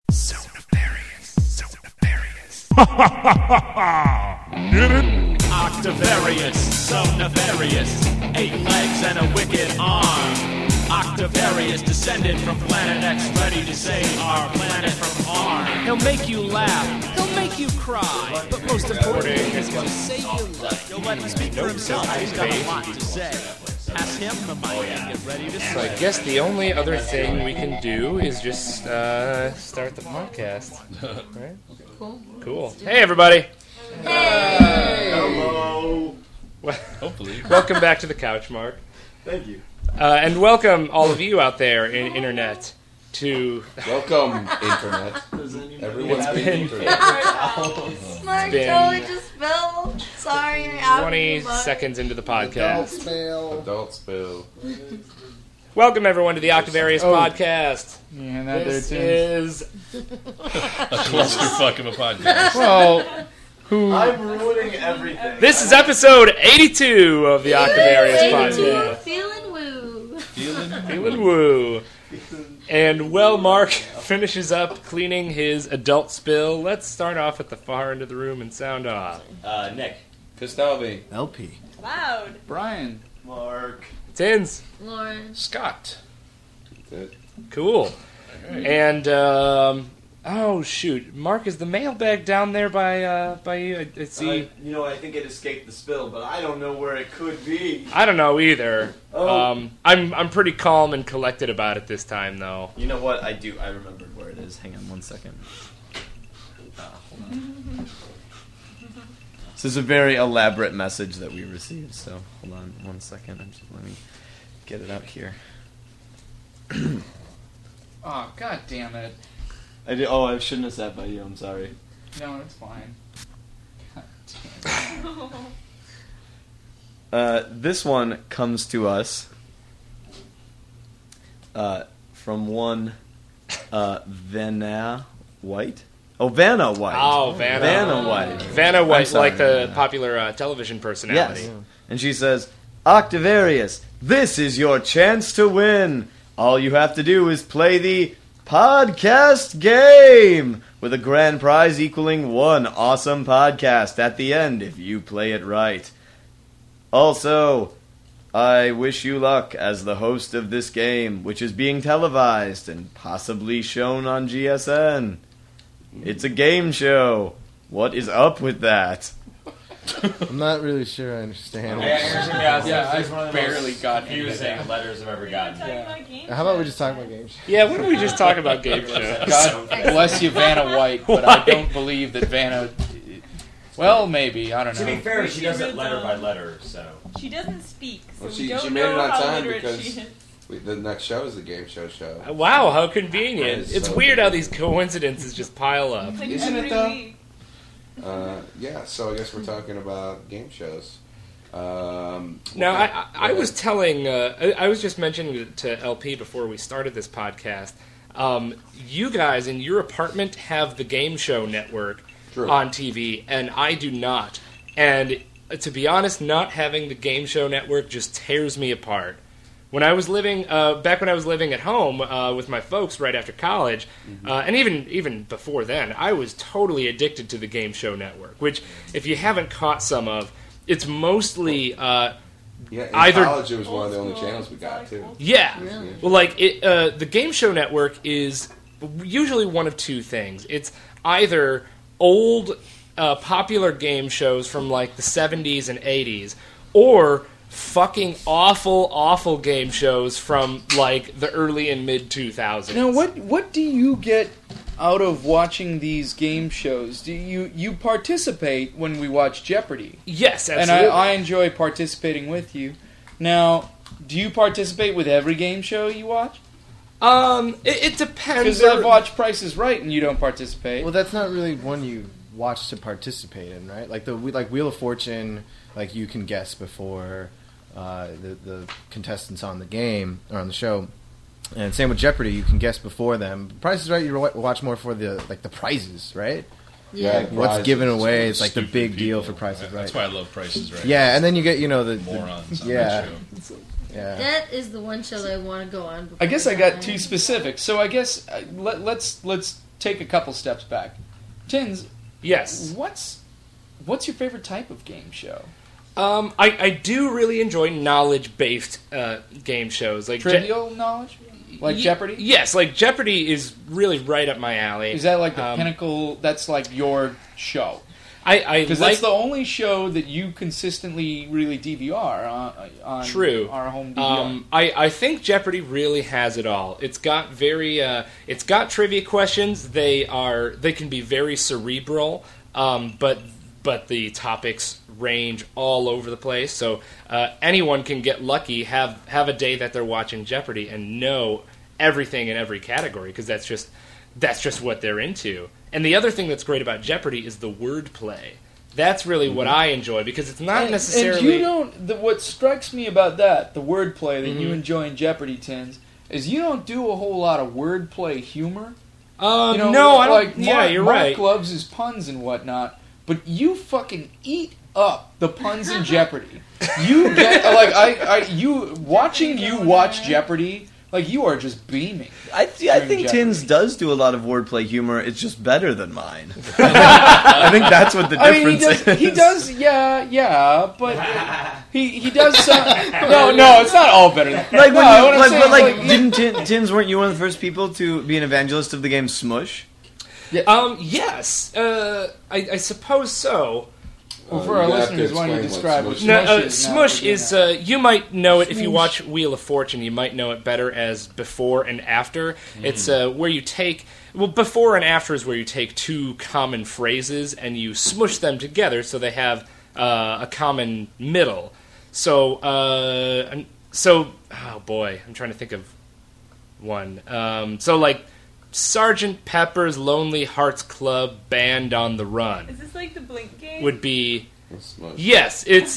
So nefarious. So nefarious. Ha ha ha ha ha! Get it? Octavarius, so nefarious, 8 legs and a wicked arm. Octavarius, descended from Planet X, ready to save our planet from harm. He'll make you laugh, he'll make you cry, but most importantly, he's gonna save your life. You'll let him speak for himself, he's got a lot to say. Pass him the mic and get ready to So I say. guess the only other thing we can do is just start the podcast. Right? Cool. Hey, everybody. Hello. Hopefully. Welcome back to the couch, Mark. Thank you. And welcome all of you out there in internet to Welcome, Internet. Everyone's been Internet. Mark been totally just fell. Sorry, I outed 20 you, bud. seconds into the podcast. Adult spill. Welcome everyone to the Octavarius podcast. Yeah, that This there too. is A clusterfuck of a podcast. Well, who? I'm ruining everything. this is episode 82 of the Octavarius podcast. Feeling woo. Feeling woo. And well, Mark finishes up cleaning his adult spill. Let's start off at the far end of the room and sound off. Nick. Castalvi. LP. Loud. Brian. Mark. Tins. Lauren. Scott. That's it. Cool. And oh shoot, Mark, is the mailbag down there by you? I see. I think it escaped the spill, but I don't know where it could be. I don't know either. Oh. I'm pretty calm and collected about it this time, though. You know what? I do. I remembered where it is. Hang on 1 second. Hold on. This is a very elaborate message that we received, so hold on 1 second. Let me get it out here. Oh, god damn it. I shouldn't have sat by you. I'm sorry. No, it's fine. God damn it. This one comes to us from one Vanna White. Oh, Vanna White. Oh, Vanna. Vanna White. Vanna White, sorry, like the Vanna. popular television personality. Yes. And she says, Octavarius, this is your chance to win. All you have to do is play the podcast game with a grand prize equaling one awesome podcast at the end if you play it right. Also, I wish you luck as the host of this game, which is being televised and possibly shown on GSN. It's a game show. What is up with that? I'm not really sure I understand. I barely got anything. letters I've ever gotten. How about we just talk about games? Yeah, why don't we just talk about game shows? God bless you, Vanna White, but I don't believe that Vanna... Well, maybe. I don't To be know. fair, she does it letter by letter, so. She doesn't speak, so Well, we she don't made know it on how time literate because she is. the next show is the game show. Wow, how convenient. That is It's so weird how convenient. these coincidences just pile up. It's like Isn't it, every though? week. Yeah, so I guess we're talking about game shows. Now, I was telling, I was just mentioning to LP before we started this podcast, you guys in your apartment have the Game Show Network True. on TV, and I do not. And to be honest, not having the Game Show Network just tears me apart. When I was living, back when I was living at home with my folks right after college, and even before then, I was totally addicted to the Game Show Network, which, if you haven't caught some of, it's mostly Yeah, in either- college it was one of the only channels we got too. yeah. Really? Well, like the Game Show Network is usually one of two things. It's either old popular game shows from like the 70s and 80s, or fucking awful game shows from like the early and mid 2000s. Now, what do you get out of watching these game shows? Do you participate when we watch Jeopardy? Yes, And absolutely. I enjoy participating with you. Now, do you participate with every game show you watch? It depends. Because I've watched Price is Right and you don't participate. Well, that's not really one you watch to participate in, right? Like like Wheel of Fortune, like you can guess before the contestants on the game or on the show. And same with Jeopardy, you can guess before them. Price is Right, you watch more for the prizes, right? Yeah, Like what's prizes. given away is like the Stupid big deal people. for Price is Right. That's why I love Prices Right. Yeah, and then you get the Morons on yeah. that show. Yeah. That is the one show that I want to go on. I guess I before got die. too specific. So I guess let's take a couple steps back. Tins, Yes. what's your favorite type of game show? I do really enjoy knowledge-based game shows. Like Trivial knowledge? Like Jeopardy? Yes, like Jeopardy is really right up my alley. Is that like the pinnacle? That's like your show. I Because like that's the only show that you consistently really DVR on True. our home DVR. I think Jeopardy really has it all. It's got it's got trivia questions. They can be very cerebral, but the topics range all over the place. So anyone can get lucky, have a day that they're watching Jeopardy and know everything in every category because that's just what they're into. And the other thing that's great about Jeopardy is the wordplay. That's really what I enjoy because it's not necessarily. And you don't. What strikes me about that, the wordplay that you enjoy in Jeopardy, Tins, is you don't do a whole lot of wordplay humor. No, I don't. Like Yeah, Mark, you're Mark right. loves his puns and whatnot, but you fucking eat up the puns in Jeopardy. You get you watch Jeopardy. Like, you are just beaming. I think Jeopardy. Tins does do a lot of wordplay humor. It's just better than mine. I think that's what the difference is. He does, yeah, but he does some... No, it's not all better than... Like, No, didn't Tins, weren't you one of the first people to be an evangelist of the game Smush? Yes. I suppose so. Well, for our you have to listeners, why don't you explain describe what what Smush Smush is? Smush is, you might know it if you watch Wheel of Fortune, you might know it better as before and after. It's where you take, before and after is where you take two common phrases and you smush them together so they have a common middle. So, oh boy, I'm trying to think of one. So like, Sgt. Pepper's Lonely Hearts Club Band on the Run. Is this like the Blink game? Would be Smush. yes, it's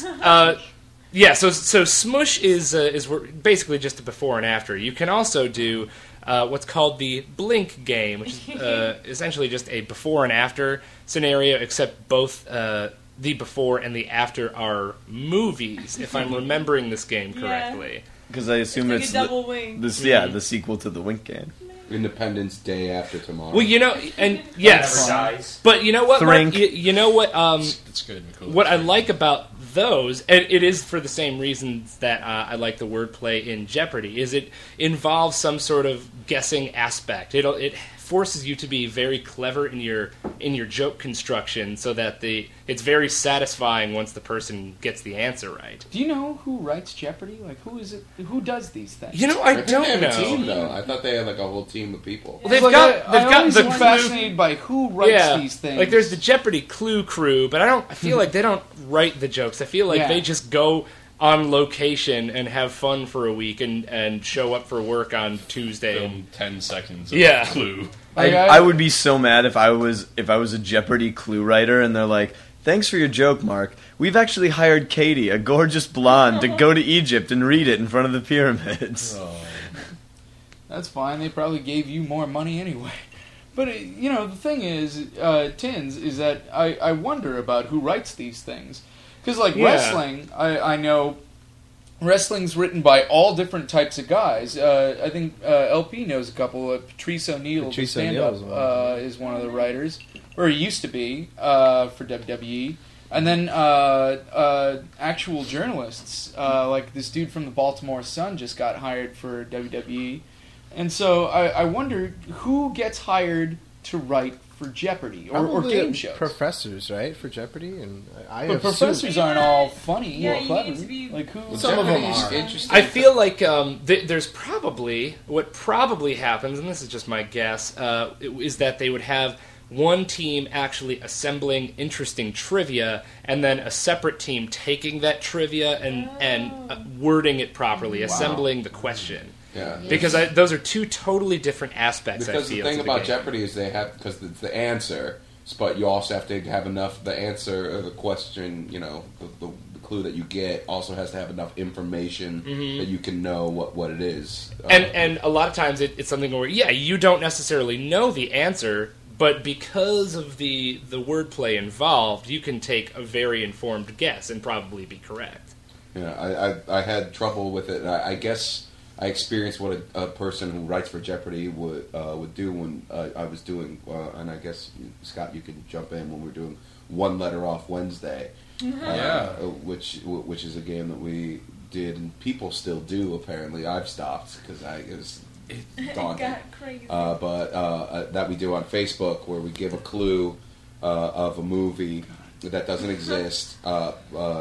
So Smush is basically just a before and after. You can also do what's called the Blink game, which is essentially just a before and after scenario, except both the before and the after are movies. If I'm remembering this game correctly, Because I assume It's it's like a double wing. the sequel to the Wink game. Independence Day after tomorrow. well, and yes, Never dies. but you know what, Thrink. Mark? You know what? It's good. Cool. What I like about those, and it is for the same reasons that I like the wordplay in Jeopardy, is it involves some sort of guessing aspect. It forces you to be very clever in your joke construction, so that it's very satisfying once the person gets the answer right. Do you know who writes Jeopardy? Like, who is it? Who does these things? You know, I think don't they have know. a team, though. I thought they had like a whole team of people. Well, they've Like, got I always the am fascinated by who writes these things. Like there's the Jeopardy Clue crew, but I feel like they don't write the jokes. I feel like they just go on location and have fun for a week and show up for work on Tuesday. Film 10 seconds of Yeah. Clue. I would be so mad if I was a Jeopardy clue writer and they're like, "Thanks for your joke, Mark. We've actually hired Katie, a gorgeous blonde, to go to Egypt and read it in front of the pyramids." That's fine. They probably gave you more money anyway. But, the thing is, Tins, is that I wonder about who writes these things. Because, like, wrestling, I know wrestling's written by all different types of guys. I think LP knows a couple. Patrice O'Neal, the stand-up, is one of the writers. Or he used to be, for WWE. And then actual journalists, like this dude from the Baltimore Sun just got hired for WWE. And so I wonder who gets hired to write for Jeopardy or game shows. Professors, right, for Jeopardy, and But professors aren't all funny or you clever. need to be- Like who? Some of them are. Interesting. I feel like there's probably what probably happens, and this is just my guess, is that they would have one team actually assembling interesting trivia, and then a separate team taking that trivia and wording it properly, assembling the question. Yeah. Because those are two totally different aspects. Because I feel the thing to about game. Jeopardy is because it's the answer, but you also have to have enough. The answer or the question, the clue that you get also has to have enough information that you can know what it is. And a lot of times it's something where you don't necessarily know the answer, but because of the wordplay involved, you can take a very informed guess and probably be correct. Yeah, I had trouble with it. I guess I experienced what a person who writes for Jeopardy would do when I was doing, and I guess Scott, you can jump in when we're doing One Letter Off Wednesday, which is a game that we did and people still do. Apparently, I've stopped because it was daunting. Got crazy. But that we do on Facebook, where we give a clue of a movie that doesn't exist, but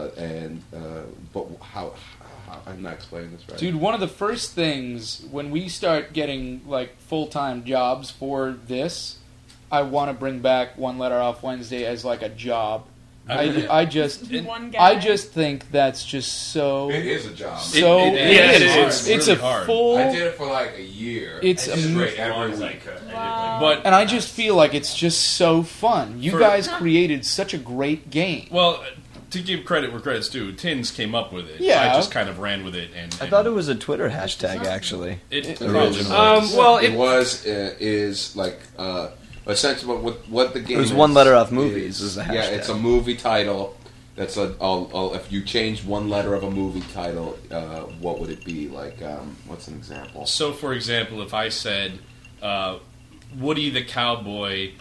how I'm not explaining this right. Dude, one of the first things when we start getting like full-time jobs for this, I want to bring back One Letter Off Wednesday as like a job. I just think that's just so. It is a job. It is. It's really a hard. full. I did it for like a year. It's great every As I week. could. But And I just feel like it's just so fun. You guys created such a great game. well, to give credit where credit's due, Tins came up with it. Yeah. I just kind of ran with it, and I thought it was a Twitter hashtag, actually. Well, It was is like essentially what the game. It was is, One Letter Off Movies is the hashtag. Yeah, it's a movie title. That's if you change one letter of a movie title, what would it be? Like, what's an example? So, for example, if I said Woody the Cowboy,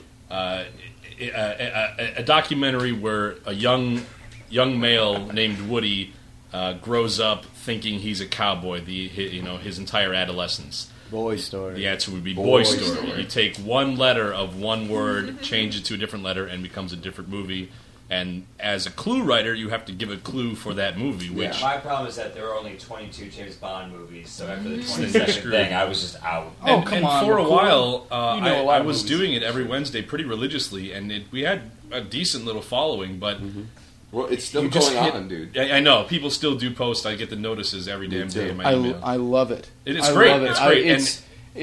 a documentary where a young male named Woody grows up thinking he's a cowboy, his entire adolescence. Boy Story. The answer would be Boy Story. You take one letter of one word, change it to a different letter, and it becomes a different movie. And as a clue writer, you have to give a clue for that movie. Which My problem is that there are only 22 James Bond movies, so after the 22nd thing, I was just out. Oh, come on, for a McCoy. while, You know a lot I of was movies. doing it every Wednesday pretty religiously, and we had a decent little following, but Well, it's still you just going hit- on, dude. I know people still do post. I get the notices every damn day in my email. I love it. It is I great. love it. It's great.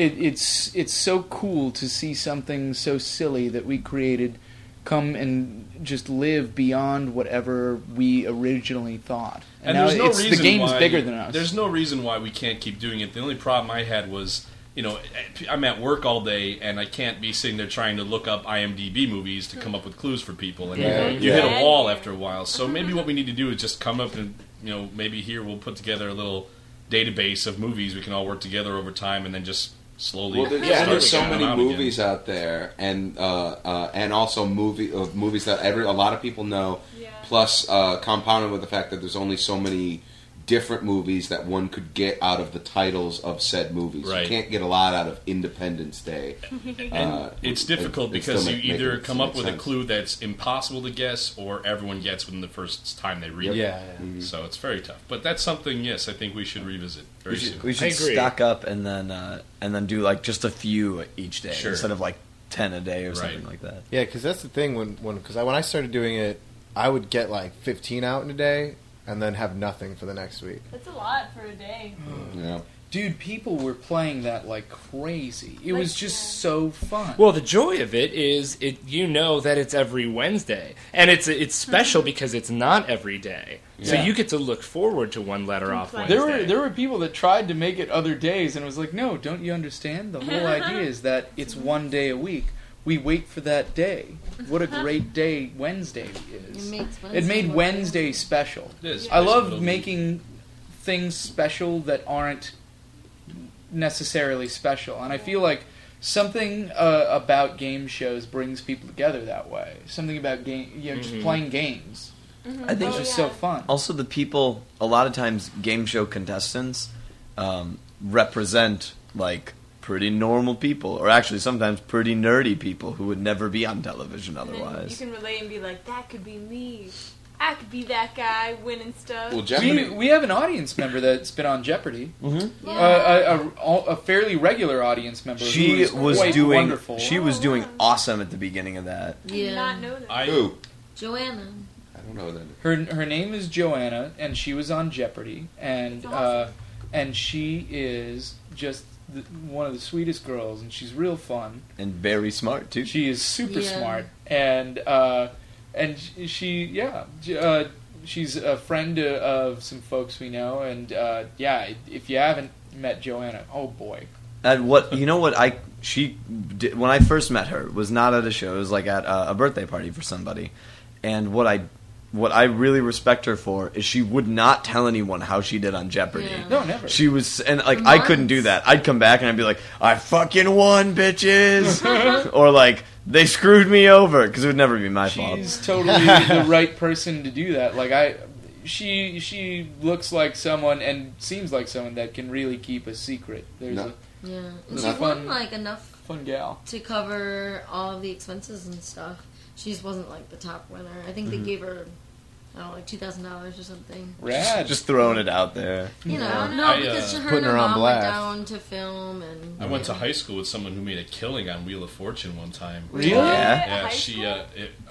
It's so cool to see something so silly that we created come and just live beyond whatever we originally thought. And now there's no the reason game's why, bigger than us. There's no reason why we can't keep doing it. The only problem I had was, I'm at work all day and I can't be sitting there trying to look up IMDb movies to come up with clues for people. And you hit a wall after a while. So maybe what we need to do is just come up and, maybe here we'll put together a little database of movies we can all work together over time and then just slowly Well, start there's so getting them many out movies again. out there, and also movies that a lot of people know. Yeah. Plus, compounded with the fact that there's only so many different movies that one could get out of the titles of said movies. Right. You can't get a lot out of Independence Day. And it's difficult it still because you make either it come up make with a sense. clue that's impossible to guess or everyone gets within the first time they read it. Yeah. So it's very tough. But that's something, yes, I think we should revisit very soon. We should agree. stock up and then do like just a few each day Sure. instead of like 10 a day or Right. something like that. Yeah, because that's the thing. When I started doing it, I would get like 15 out in a day, and then have nothing for the next week. That's a lot for a day. Yeah. Dude, people were playing that like crazy. It Like, was just so fun. Well, the joy of it is that it's every Wednesday, and it's special because it's not every day. So Yeah. you get to look forward to One Letter Off Wednesday. there were people that tried to make it other days, and it was like, no, don't you understand? The whole idea is that it's one day a week. We wait for that day. What a great day Wednesday is. It made Wednesday special. It is. I Nice middle love of making things special that aren't necessarily special, and I feel like something about game shows brings people together that way. Something about just playing games. I think It's just so fun. also the people, a lot of times game show contestants represent like pretty normal people, or actually sometimes pretty nerdy people who would never be on television And then you otherwise. can relate and be like, that could be me. I could be that guy winning stuff. Well, Jeopardy. We have an audience member that's been on Jeopardy. Mm-hmm. A fairly regular audience member. who She is was quite doing wonderful. she was doing awesome at the beginning of that. I did not know that. Who? Joanna. I don't know that. Her name is Joanna, and she was on Jeopardy, and That's awesome. and she is just one of the sweetest girls, and she's real fun. And very smart too. She is super Yeah. smart, and she's a friend of some folks we know, and if you haven't met Joanna, oh boy. And what she did when I first met her was not at a show. It was like at a birthday party for somebody. And what I what I really respect her for is she would not tell anyone how she did on Jeopardy. Yeah. No, never. She was, and like I couldn't do that. I'd come back and I'd be like, I fucking won, bitches, or like they screwed me over because it would never be my fault. She's totally the right person to do that. Like she looks like someone and seems like someone that can really keep a secret. There's No. Yeah. And It's she fun. won like enough a fun gal. to cover all of the expenses and stuff. She just wasn't like the top winner. I think they gave her, I don't know, like $2,000 or something. Rad. Just throwing it out there. You know, Yeah. no, I, because her Putting and her her on mom went blast. down to film and. I went to high school with someone who made a killing on Wheel of Fortune one time. Really? Yeah. Yeah, High she. school?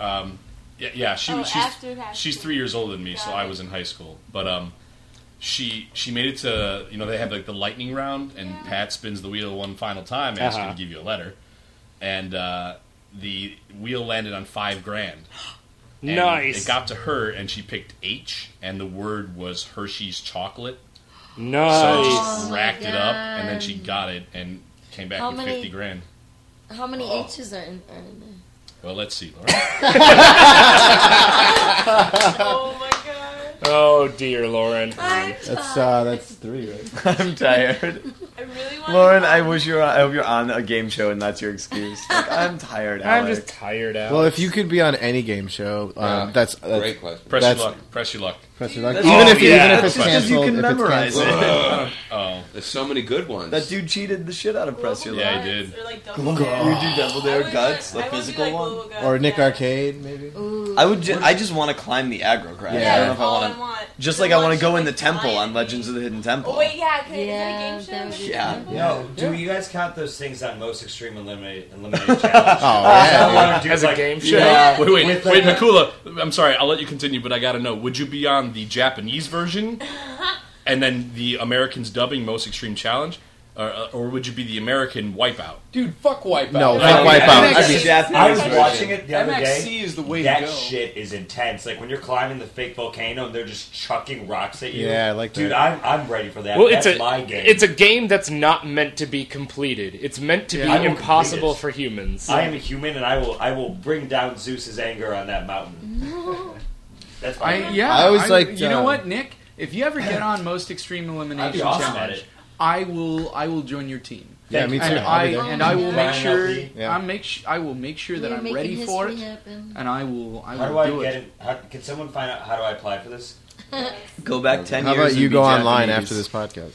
After high She's school. 3 years older than me, so Got I it. was in high school. But she made it to, they have like the lightning round, and Pat spins the wheel one final time, asking Uh-huh. to give you a letter, and the wheel landed on $5,000. And Nice. It got to her, and she picked H, and the word was Hershey's chocolate. So Nice. she my racked it up, and then God. she got it, and came back How with many- $50,000. How many H's are in there? Well, let's see, Laura. Oh my god. Oh dear, Lauren. That's 3, right? I'm tired. I really want Lauren, I hope you're on a game show and that's your excuse. Like, I'm tired, I'm Alex. just tired out. Well, if you could be on any game show, that's Great question. Press That's- your luck. Press your luck. press your luck. That's- Even Oh, if yeah. even if it's That's just 'cause you canceled, can if it's memorize canceled. it. Oh, There's so many good ones. That dude cheated the shit out of Press Your Yeah, Luck. he did. Or like You do Double Dare Guts, the physical one? Or Nick Arcade, maybe. Ooh. I just want to climb the aggro crash. Yeah. I don't know if I all want I to. want. Just The like I one want to go should, in the like, temple fly on at Legends me. of the Hidden Temple. Oh wait, yeah, is Yeah, that a game show? that would be Yeah. fun. No, do you guys count those things on Most Extreme Eliminated Challenge? Oh yeah. Do As a like- game show? Yeah. Wait, With like a- Makula. I'm sorry. I'll let you continue, but I got to know: would you be on the Japanese version, and then the Americans dubbing Most Extreme Challenge, or would you be the American Wipeout? Dude, fuck Wipeout. No, fuck Wipeout. I'd be MXC, Japanese I was version. watching it the other MXC day. is the way That to go. shit is intense. Like when you're climbing the fake volcano and they're just chucking rocks at you. Yeah, I like Dude, that. I'm ready for that. Well, That's my game. it's a game that's not meant to be completed. It's meant to Yeah, I be will impossible complete for humans. I am a human, and I will bring down Zeus's anger on that mountain. That's my game. Yeah, I always liked, You know what, Nick? If you ever get on Most Extreme I'd Elimination be awesome at Challenge, it. I will join your team. Yeah, me too. And I'll be there. I will make Brian sure LP. Yeah. I will make sure that You're I'm making ready for it, history happen. and I will How do do I it. get it? Can someone find out how do I apply for this? Go back 10 How years. about and you be go online Japanese. after this podcast?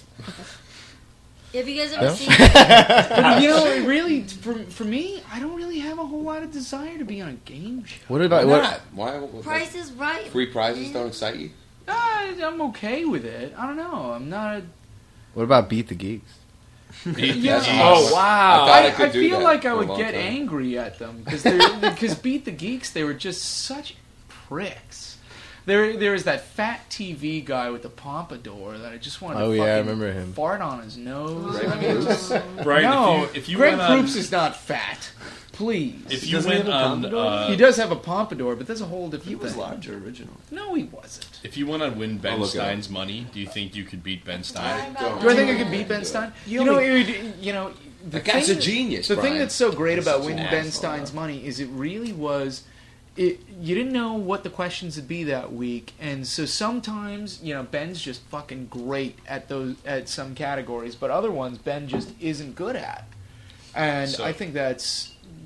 Have you guys ever No? seen? But, you know, really, for me, I don't really have a whole lot of desire to be on a game show. What about Why what? not? Why? Price is Right. Free prizes don't excite you? I'm okay with it. I don't know. I'm not. What about Beat the Geeks? Yeah. Oh wow! I thought I could I do feel that like I for a would long get time. angry at them because Beat the Geeks, they were just such pricks. There was that fat TV guy with the pompadour that I just wanted Oh, to yeah, I fucking remember him. fart on his nose. Greg I mean, Proops? Brian, no, if you Greg went on, Proops is not fat. Please. if you Doesn't he went have a on, pompadour? He does have a pompadour, but that's a whole different He was thing. larger original. No, he wasn't. if you went on Win Ben I'll look it up. Stein's money, do you think you could beat Ben Stein? Do I think I could beat Ben Stein? You know, the That guy's thing- a genius, The thing Brian. that's so great He's about such an winning Ben asshole. Stein's money is it really was. You didn't know what the questions would be that week, and so sometimes Ben's just fucking great at some categories, but other ones Ben just isn't good at, and So- I think that's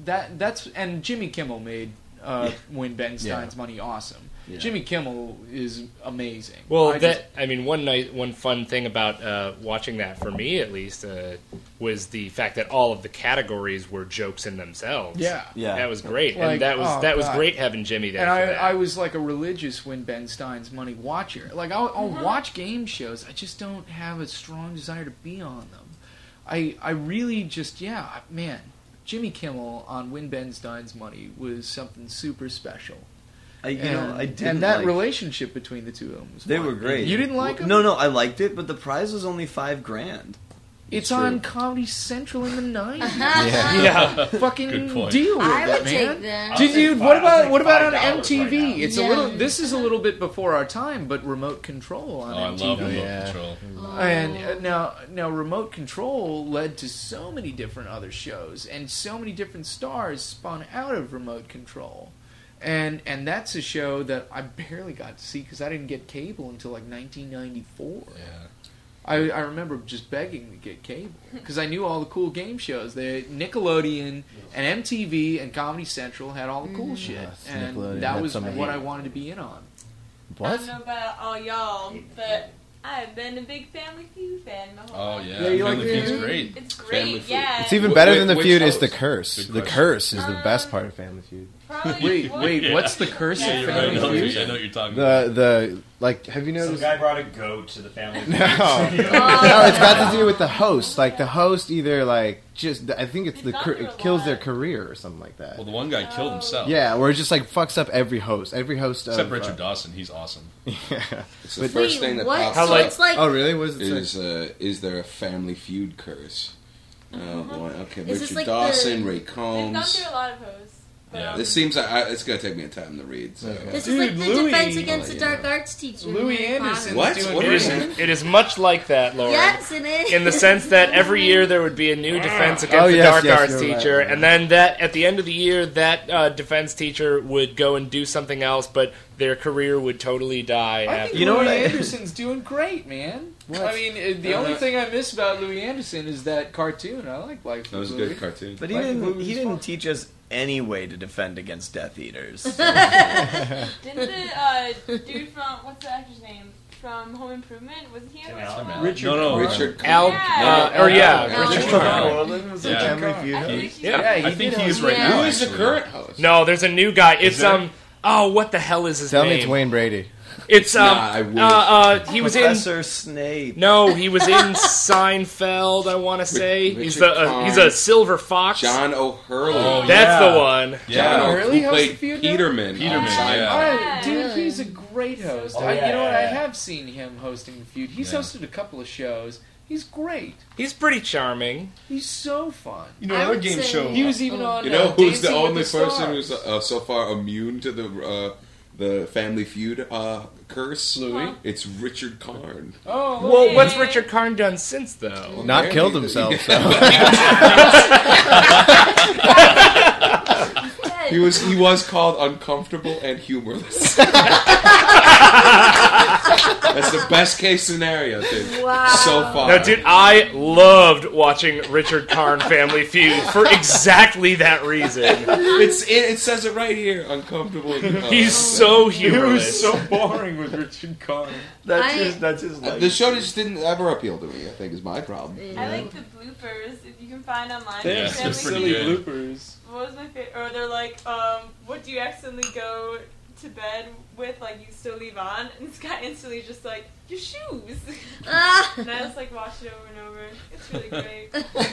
and Jimmy Kimmel made Win Ben Stein's money awesome. Yeah. Jimmy Kimmel is amazing. Well, I one fun thing about watching that for me at least was the fact that all of the categories were jokes in themselves. yeah. Yeah. that was great, Like, and that was oh, God. great having Jimmy there. And for that. I was like a religious Win Ben Stein's money watcher. Like I'll watch game shows. I just don't have a strong desire to be on them. I really just man. Jimmy Kimmel on Win Ben Stein's money was something super special. I didn't and that like- relationship between the two of them was They fun. were great. You didn't like them? No, I liked it, but the prize was only $5,000. It's true. on Comedy Central in the 90s. yeah. Fucking Good point. deal with I it, would man. take that. Dude, I'll what take about on $5 MTV? right now. It's Yeah. This is a little bit before our time, but Remote Control on Oh, I MTV. love Remote Yeah. Control. And now Remote Control led to so many different other shows, and so many different stars spun out of Remote Control. And that's a show that I barely got to see because I didn't get cable until like 1994. Yeah. I remember just begging to get cable because I knew all the cool game shows. Nickelodeon and MTV and Comedy Central had all the cool shit, Yes, and Nickelodeon that had was some of what it. I wanted to be in on. What? I don't know about all y'all, but I've been a big Family Feud fan my whole Oh life. yeah, you like Family Feud's Family great. It's Family great, Feud. yeah. It's even better than the Which feud is host? the curse. Good The question. curse is the best part of Family Feud. Probably Wait, what's the curse Yeah, of you're Family I know, Feud? I know what you're talking about. The like, have you Some noticed? guy brought a goat to the family. No, no, it's got to do with the host. Like the host either like just I think it's It's the gone cur- through a it kills lot. their career or something like that. Well, the one guy killed himself. Yeah, or it just like fucks up every host. Every host Except of, Richard Dawson, he's awesome. Yeah. It's the first thing that what? pops How, So up. like- it's like Oh really? What is it? Is there a Family Feud curse? Oh boy. Okay, Is this Richard like Dawson, the- Ray They've gone Combs. through a lot of hosts. But, Yeah. This seems like it's gonna take me a time to read. So. Okay. this Dude, is like the Louis- Defense Against Oh, the yeah. Dark Arts teacher. Louis Harry Potter. Anderson's What? doing What It are is, you great. saying? it is much like that, Lauren. Yes, it is. In the sense that every year there would be a new defense against Oh, the yes, dark yes, arts you're right, teacher, right. and then that at the end of the year, that defense teacher would go and do something else, but their career would totally die I after. think You know Louis what I- Anderson's doing great, man. I mean, the only thing I miss about Louis Anderson is that cartoon. I like Life That was a of Louis. good cartoon. But Like he movies didn't fun. teach us any way to defend against Death Eaters. Didn't the dude from, what's the actor's name? From Home Improvement? Wasn't he in Tim it? Allen. Richard No, Richard Al, Yeah. or yeah, Al. Richard Al. Carlin. Carlin was a Yeah. Family I Feud think host. she's Yeah. he I think did he is host- right Yeah. now. Who is the actually. current host? No, there's a new guy. It's there? Oh, what the hell is his Tell me name? it's Wayne Brady. It's Nah, I wish. he was in. Professor Snape. No, he was in Seinfeld. I want to say he's Richard he's Karn. a silver fox. John O'Hurley. Oh, That's yeah. the one. John Yeah. O'Hurley who hosts played the feud now? Peterman. Peterman, on Seinfeld. yeah. Dude, he's a great host. Oh, I, yeah, you know what? yeah, I yeah. have seen him hosting the feud. He's Yeah. hosted a couple of shows. He's great. He's pretty charming. He's so fun. You know, I another would game say- show. He was even on. You know who's the Dancing with only the person Stars. who's so far immune to the Family Feud curse? Louis. It's Richard Karn. Oh, Well, Yeah. what's Richard Karn done since though? Not killed himself. So. He was called uncomfortable and humorless. That's the best case scenario, dude. Wow. So far. No, dude, I loved watching Richard Karn Family Feud for exactly that reason. It says it right here. Uncomfortable. And, He's so It was humorless. so boring with Richard Karn. That's I- his life. the show just didn't ever appeal to me. I think is my problem. I like the bloopers, if you can find online. They Yeah, have for some it's Family pretty silly Feud. good. bloopers. What was my favorite? Or they're like, what do you accidentally go to bed with, like you still leave on? And this guy instantly just like, your shoes. Ah. And I just like watch it over and over. It's really great.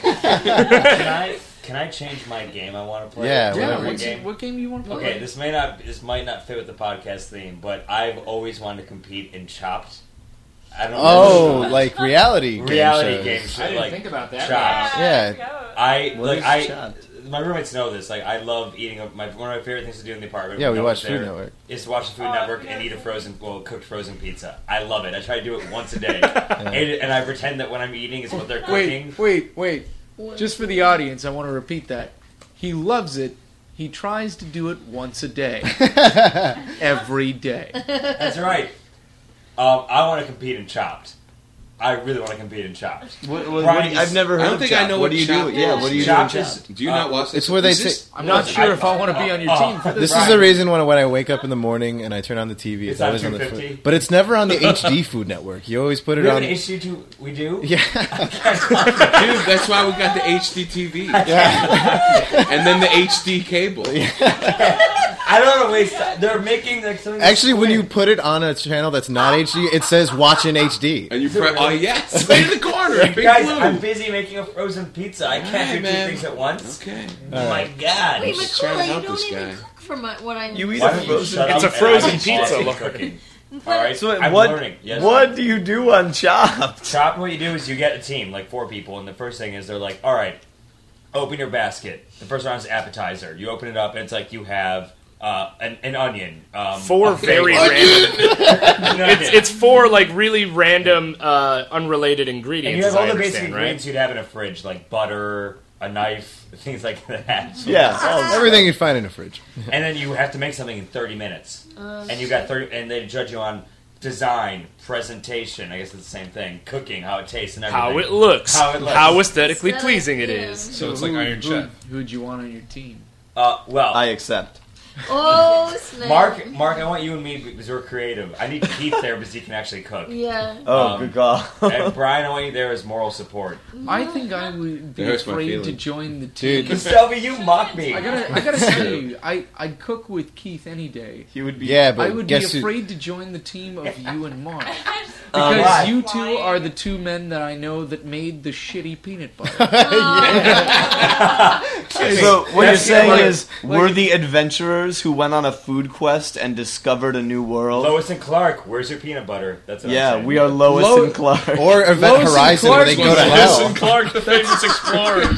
Can I change my game I want to play? Yeah, Yeah, whatever. what game do you want to play? Okay, this might not fit with the podcast theme, but I've always wanted to compete in Chopped. I don't know. Oh, like reality reality game game shows. show, I didn't like think about that. Chopped. Yeah. I forgot. I What like is I. Chopped? My roommates know this. Like, I love eating. One of my favorite things to do in the apartment. Yeah, when we no one's watch Food there, Network. Is to watch the Food Oh, Network Food and eat a Network. cooked frozen pizza. I love it. I try to do it once a day, and I pretend that when I'm eating is what they're cooking. Wait. Just for the audience, I want to repeat that. He loves it. He tries to do it once a day. Every day. That's right. I want to compete in Chopped. I really want to compete in Chopped. I've never heard I don't of think Chopped. I know What do you do? Chopped Yeah, is. what do you Chopped do in is- Chopped? Do you not watch this? It's where they Is this- say- I'm not sure if I want to be on your team for this. This is the reason when I wake up in the morning and I turn on the TV. It's It's on always on the 250. food, but it's never on the HD Food Network. You always put it We have on. an HG2. We do. Yeah, Dude, that's why we got the HD TV. And then the HD cable. I don't want to waste time. They're making like something. actually, when you put it on a channel that's not HD, it says "Watch in HD." And you press, oh yes, right in the corner, big guys, blue. I'm busy making a frozen pizza. I can't Hey, do man. two things at once. Okay. Oh my god! Wait, Just trying to Macaulay, you help don't this even guy. cook for what I You eat Why a don't you frozen shut up It's a and frozen I'm pizza, awesome Lauren. cooking. All right, So I'm what? learning. Yes. What do you do on Chopped? Chopped, what you do is you get a team, like 4 people, and the first thing is they're like, all right, open your basket. The first round is appetizer. You open it up, and it's like you have an onion. Four a very bagel. random. It's four like really random, unrelated ingredients. And you have as I all the basic understand, ingredients right? you'd have in a fridge, like butter, a knife, things like that. Yeah, Everything you'd find in a fridge. And then you have to make something in 30 minutes. And you got 30, and they judge you on design, presentation, I guess it's the same thing, cooking, how it tastes and everything. How it looks. How aesthetically pleasing it is. So it's like Iron Chef. Who'd you want on your team? Well, I accept. Oh, snap. Mark, I want you and me because we're creative. I need Keith there because he can actually cook. Yeah. Oh, good call. And Brian, I want you there as moral support. I think I would be It hurts my afraid to feelings. join the team. Because Shelby, you mock me. I gotta say, I'd cook with Keith any day. He would be. Yeah, but I would be guess who- afraid to join the team of you and Mark. Why? Because you two are the two men that I know that made the shitty peanut butter. So what you're saying like- is we're the adventurers who went on a food quest and discovered a new world. Lois and Clark, where's your peanut butter? That's what I'm Yeah, saying. we are Lois Lo- and Clark. Or Event Lois and Horizon where they Clark go to was hell. Listen, Clark, the famous explorers.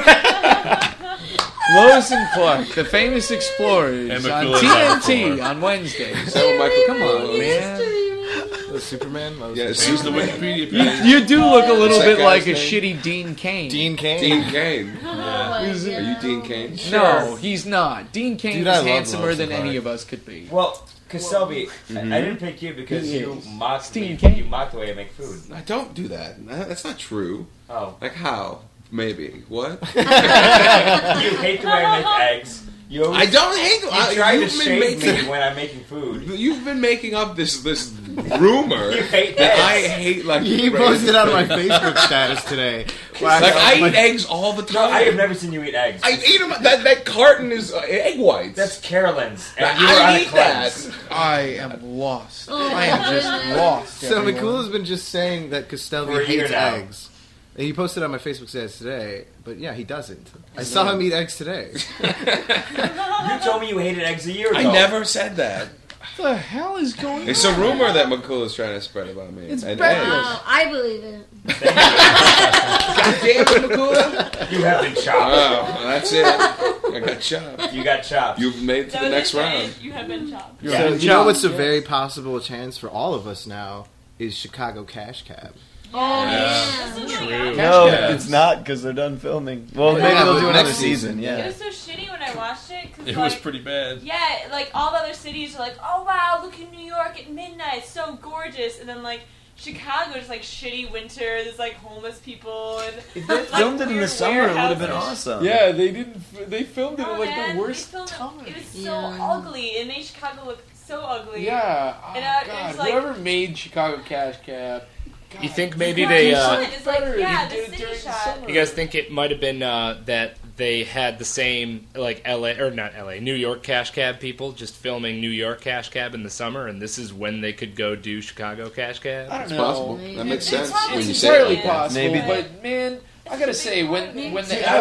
Lois and Clark, the famous explorers, And on McClure TNT on Wednesdays. So Michael, Come on, man. Superman? Yeah, Use the Wikipedia page. You do look a little What's that bit like guy's a name? shitty Dean Cain. Dean Cain? Dean Cain. Oh, my Are God. you Dean Cain? No, he's not. Dean Cain Dude, is I love handsomer Lois than and any Clark. of us could be. Well, Selby, I didn't pick you because He you is. mocked Steve me. King. You mocked the way I make food. I don't do that. That's not true. Oh. Like how? Maybe. What? You hate the way I make eggs. You always, I don't hate. You try to you've been shade making- me when I'm making food. You've been making up this rumor You hate that eggs. I hate like He crazy. posted on my Facebook status today. Like I eat eggs all the No, time. I have never seen you eat eggs. I eat them. That carton is egg whites. That's Carolyn's. And you were I on a eat cleanse. that. I am lost. Oh, I am my just goodness. lost. So everyone. McCool has been just saying that For Castelvi a year hates now. eggs. He posted on my Facebook status today, but yeah, he doesn't. I saw him eat eggs today. You told me you hated eggs a year ago. I never said that. What the hell is going on? It's a rumor that McCool is trying to spread about me. It's And bad. eggs. Oh, I believe it. God damn it, McCool! You have been chopped. Oh, that's it. I got chopped. You got chopped. You've made it to That the was next it, round. You have been chopped. So, Yeah. you know what's a Yes. very possible chance for all of us now is Chicago Cash Cab. Oh, yeah. True. No, Yeah. it's not because they're done filming. Well, maybe Yeah, they'll but do another next season. It Yeah. was so shitty when I watched it. 'Cause, It like, was pretty bad. Yeah, like all the other cities are like, oh wow, look at New York at midnight, it's so gorgeous, and then like Chicago is like shitty winter. There's like homeless people and If they like, filmed it in the weird summer, it would have been warehouses. awesome. Yeah, they didn't. They filmed it Oh, at like man, the worst they filmed time. It was so Yeah. ugly. It made Chicago look so ugly. Yeah. Oh, And, it God, was like- whoever made Chicago Cash Cab. God, You think maybe Yeah, they? it's it's like, better. yeah, He the did it city during the shot. summer. You guys think it might have been that they had the same like LA or not LA, New York Cash Cab people just filming New York Cash Cab in the summer, and this is when they could go do Chicago Cash Cab? I don't It's know. possible. That makes It's sense probably when you It's say entirely it. possible, Maybe. but man, I gotta say when the See,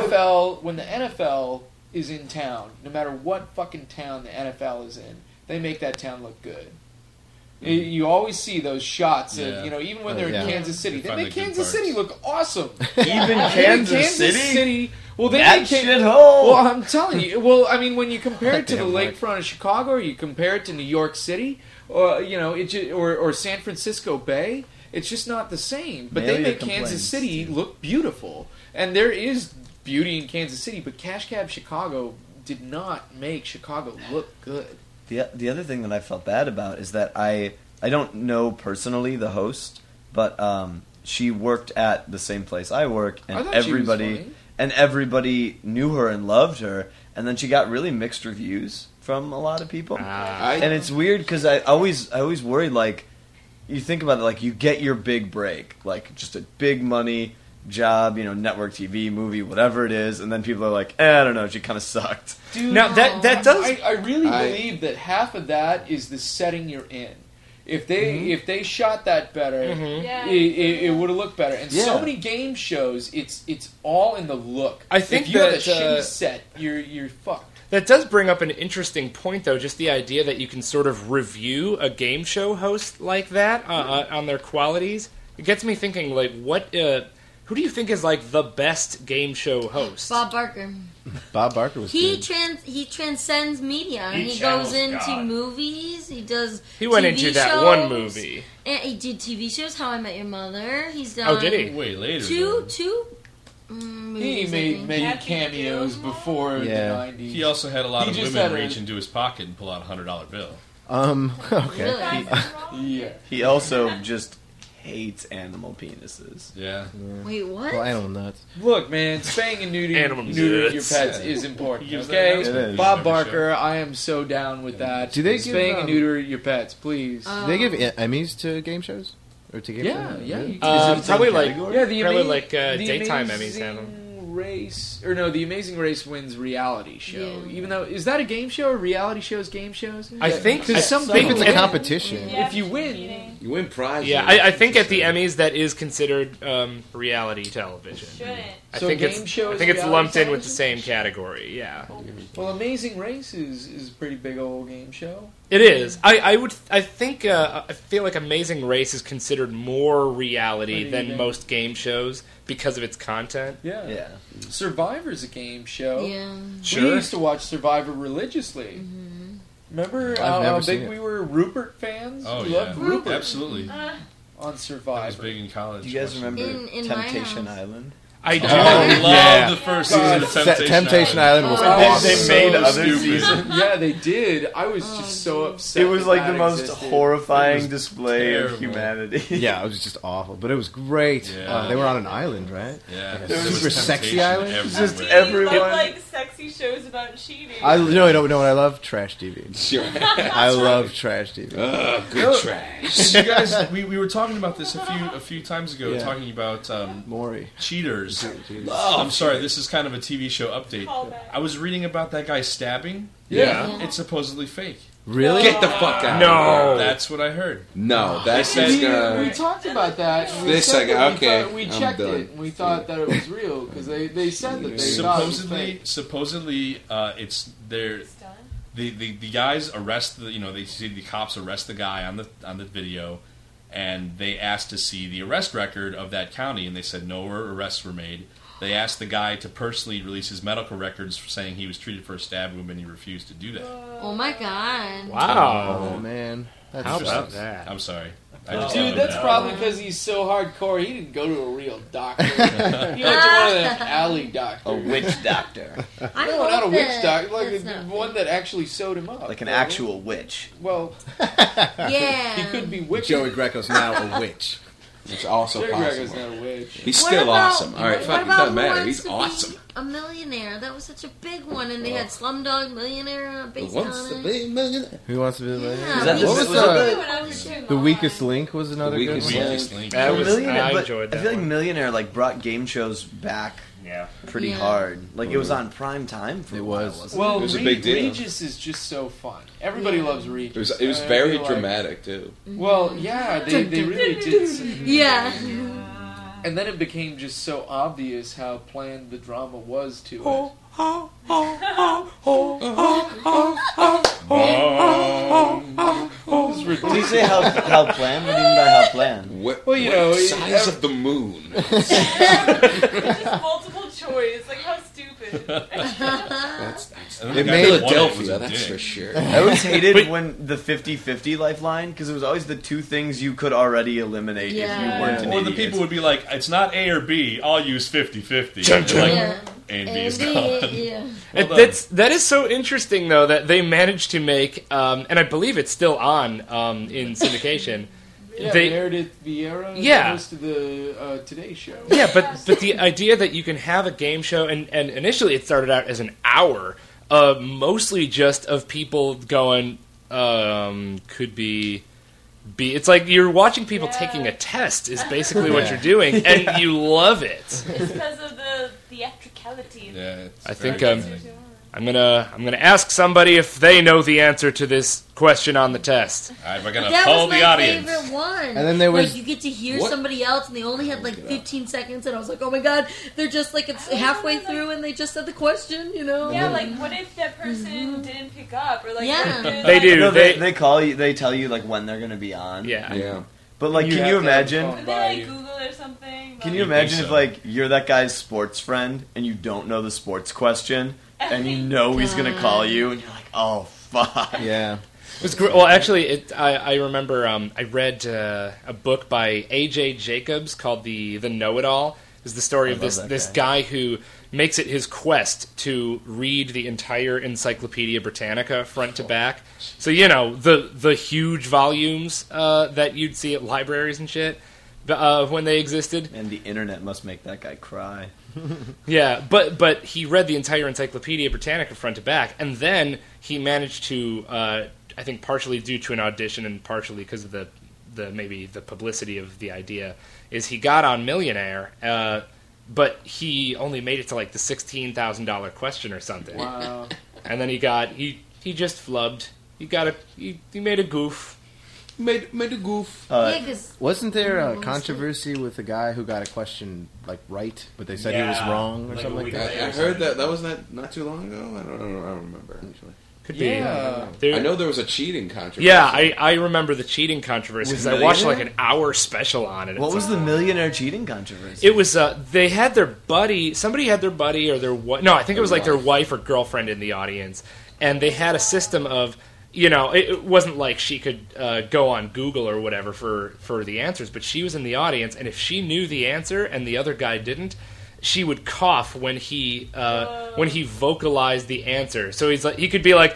NFL is in town, no matter what fucking town the NFL is in, they make that town look good. You always see those shots Yeah. of, even when they're Yeah. in Kansas City, they Find make the good Kansas parts. City look awesome. Even Kansas City? Well, they That make Kan- shithole? Well, I'm telling you. Well, I mean, when you compare it to the Damn right. lakefront of Chicago, or you compare it to New York City, or or San Francisco Bay, it's just not the same. But they Malia make Kansas complains, City too. look beautiful, and there is beauty in Kansas City. But Cash Cab Chicago did not make Chicago look good. The other thing that I felt bad about is that I don't know personally the host, but she worked at the same place I work, I and thought she was funny. everybody knew her and loved her, and then she got really mixed reviews from a lot of people. And it's weird because I always worried, like, you think about it, like, you get your big break, like just a big money job, network TV, movie, whatever it is, and then people are like, I don't know, she kind of sucked. Dude, Now that does I really believe that half of that is the setting you're in. If they shot that better, Yeah. it would have looked better. And so Yeah. many game shows, it's all in the look. I think if you have a that, shitty set, you're fucked. That does bring up an interesting point, though, just the idea that you can sort of review a game show host like that on their qualities. It gets me thinking, like, who do you think is, like, the best game show host? Bob Barker. Bob Barker was He good. he transcends media. He He channels goes into God. movies. He does. He went TV into that shows, one movie. And he did TV shows. How I Met Your Mother. He's done. Oh, did he? Way later. Two. He movies, I made think. many Happy cameos Gilmore. before Yeah. the 90s. He also had a lot He of just women had a- reach into his pocket and pull out a $100 bill. Okay. Really? Yeah. He also just hates animal penises. Yeah. Wait, what? Well, animal nuts. Look, man, spaying and Animal neutering your nuts. pets is important. He gives that Okay, announcement It is. Bob every Barker, I am so down with that. Do they give, spaying and neuter your pets, please? Do they give Emmys to game shows? Or to game yeah, shows? yeah. Really? You Probably like yeah, the probably ama- like the daytime Emmys Amazing have them. Race, or no, the Amazing Race wins reality show. Yeah. Even though is that a game show or reality shows? Game shows? I think Because some I think people it's a win. competition. Yeah, If you win, competing. You win prizes. Yeah, I think at the Emmys that is considered reality television. Shouldn't. I So think game it's shows I think it's reality lumped in with the television? same category. Yeah, well, Amazing Race is a pretty big old game show. it is. I feel like Amazing Race is considered more reality What do you than think? most game shows because of its content. Yeah. Yeah. Survivor's a game show. Yeah. Sure. We used to watch Survivor religiously. Remember how never big seen it. we were Rupert fans? Oh, we yeah. loved Rupert Absolutely. on I was Survivor. big in college. Do you guys watching remember In my Temptation house. Island? I do. I love Yeah. the first season of Temptation Island was Oh, awesome. They made so other stupid. seasons. Yeah, they did. I was just so upset. It was that like the that most existed. It horrifying was display terrible. of humanity. Yeah, it was just awful, but it was great. Yeah. They were on an island, right? Yeah. Like There a was super sexy temptation island. everywhere. Just Do you everyone. love, like sexy shows about cheating? I know what I love? Trash TV. Sure. I love trash TV. Good trash. You guys, we were talking about this a few times ago, Yeah. talking about Maury. cheaters. Oh, I'm sorry, this is kind of a TV show update. Callback. I was reading about that guy stabbing. Yeah. It's supposedly fake. Really? Get the fuck out. No. That's what I heard. No, that's They just said- We talked about that. and we This said second, that okay, We I'm checked done. it, and we thought that it was real because they said that they thought it was fake. Supposedly, it's there. It's done. The guys arrest they see the cops arrest the guy on the video, and they asked to see the arrest record of that county, and they said no arrests were made. They asked the guy to personally release his medical records for saying he was treated for a stab wound, and he refused to do that. Oh my god. Wow. Oh, man. That's How about interesting. that? I'm sorry. I just Dude, thought that's of probably because he's so hardcore. He didn't go to a real doctor. He went to one of them alley doctors. A witch doctor. I No, hope not a witch that doctor, like that's the not one that actually sewed him up. Like an right? actual witch. Well, Yeah. he could be wicked. Joey Greco's now a witch. It's also Joey Greco's possible. not a witch. He's What still about- awesome. All right, what fuck, it about doesn't Who matter. Wants He's to Be awesome. A Millionaire. That was such a big one, and they had Slumdog Millionaire based What's on the it. big millionaire? Who wants to be the millionaire? Yeah. Is that What the, was was the- that When I was too The long. Weakest Link was another The good Weakest one. Weakest Link. That was, Millionaire? I But enjoyed I that feel like one. Millionaire like brought game shows back Yeah. pretty Yeah. hard. Like it was on prime time for It a while, was. wasn't Well, It was a big deal. Regis is just so fun. Everybody Yeah. loves Regis. It was I very feel like- dramatic too. Well, yeah, they really did. Yeah. And then it became just so obvious how planned the drama was to it. It was When you ridiculous. say how planned, what do you mean by how planned? What, Well, you what know, size of the moon? Just multiple choice. Like, how stupid. And It the guy made that won it was Philadelphia, a that's dick. for sure. I always hated But- when the 50-50 lifeline, because it was always the two things you could already eliminate if Yeah. you weren't an Or the idiot. people would be like, it's not A or B, I'll use 50-50. Chun And you're like, Yeah. A and B is And gone. yeah. Well done. That is so interesting though that they managed to make, and I believe it's still on in syndication. Yeah, They- Meredith Vieira, Yeah. the host of the Today Show. Yeah, but the idea that you can have a game show, and initially it started out as an hour, mostly just of people going, could be. It's like you're watching people Yeah. taking a test is basically what you're doing, and you love it. It's because of the theatricality. Yeah, it's I very think good. I'm gonna ask somebody if they know the answer to this question on the test. All right, we're gonna That poll was the my audience. favorite one. And then there was- like you get to hear What? somebody else, and they only had like 15 seconds, and I was like, oh my god, they're just like it's halfway through, and they just said the question, you know? Yeah, like, what if that person didn't pick up? Or, like, Yeah. what if, They like, do. No, They- they call you. They tell you like when they're gonna be on. Yeah. Yeah. But like, You can have you to have imagine? fun. Would by they, like, you. Google or something? Can Like- you imagine think if so. like you're that guy's sports friend and you don't know the sports question and you know he's gonna call you and you're like, oh fuck. Yeah. It was great. Well, actually, I remember I read a book by A.J. Jacobs called The Know-It-All, is the story of love this that guy who makes it his quest to read the entire Encyclopedia Britannica front to back. So, the huge volumes that you'd see at libraries and shit when they existed. And the internet must make that guy cry. Yeah, but he read the entire Encyclopedia Britannica front to back, and then he managed to, I think partially due to an audition and partially because of the maybe the publicity of the idea, is he got on Millionaire, but he only made it to like the $16,000 question or something. Wow. And then he just flubbed. He made a goof. Made a goof. Yeah, 'cause Wasn't there a Most controversy with a guy who got a question like right, but they said he was Yeah, wrong or like a something like week that? later. I heard that was not too long ago. I don't remember actually. Could Yeah. be. I know there was a cheating controversy. Yeah, I remember the cheating controversy With because I watched like Millionaire? an hour special on it. What It's was like- the millionaire cheating controversy? It was they had their buddy. Somebody had their buddy or their no, I think it was like their wife or girlfriend in the audience, and they had a system of it wasn't like she could go on Google or whatever for the answers, but she was in the audience, and if she knew the answer and the other guy didn't, she would cough when he vocalized the answer. So he could be like,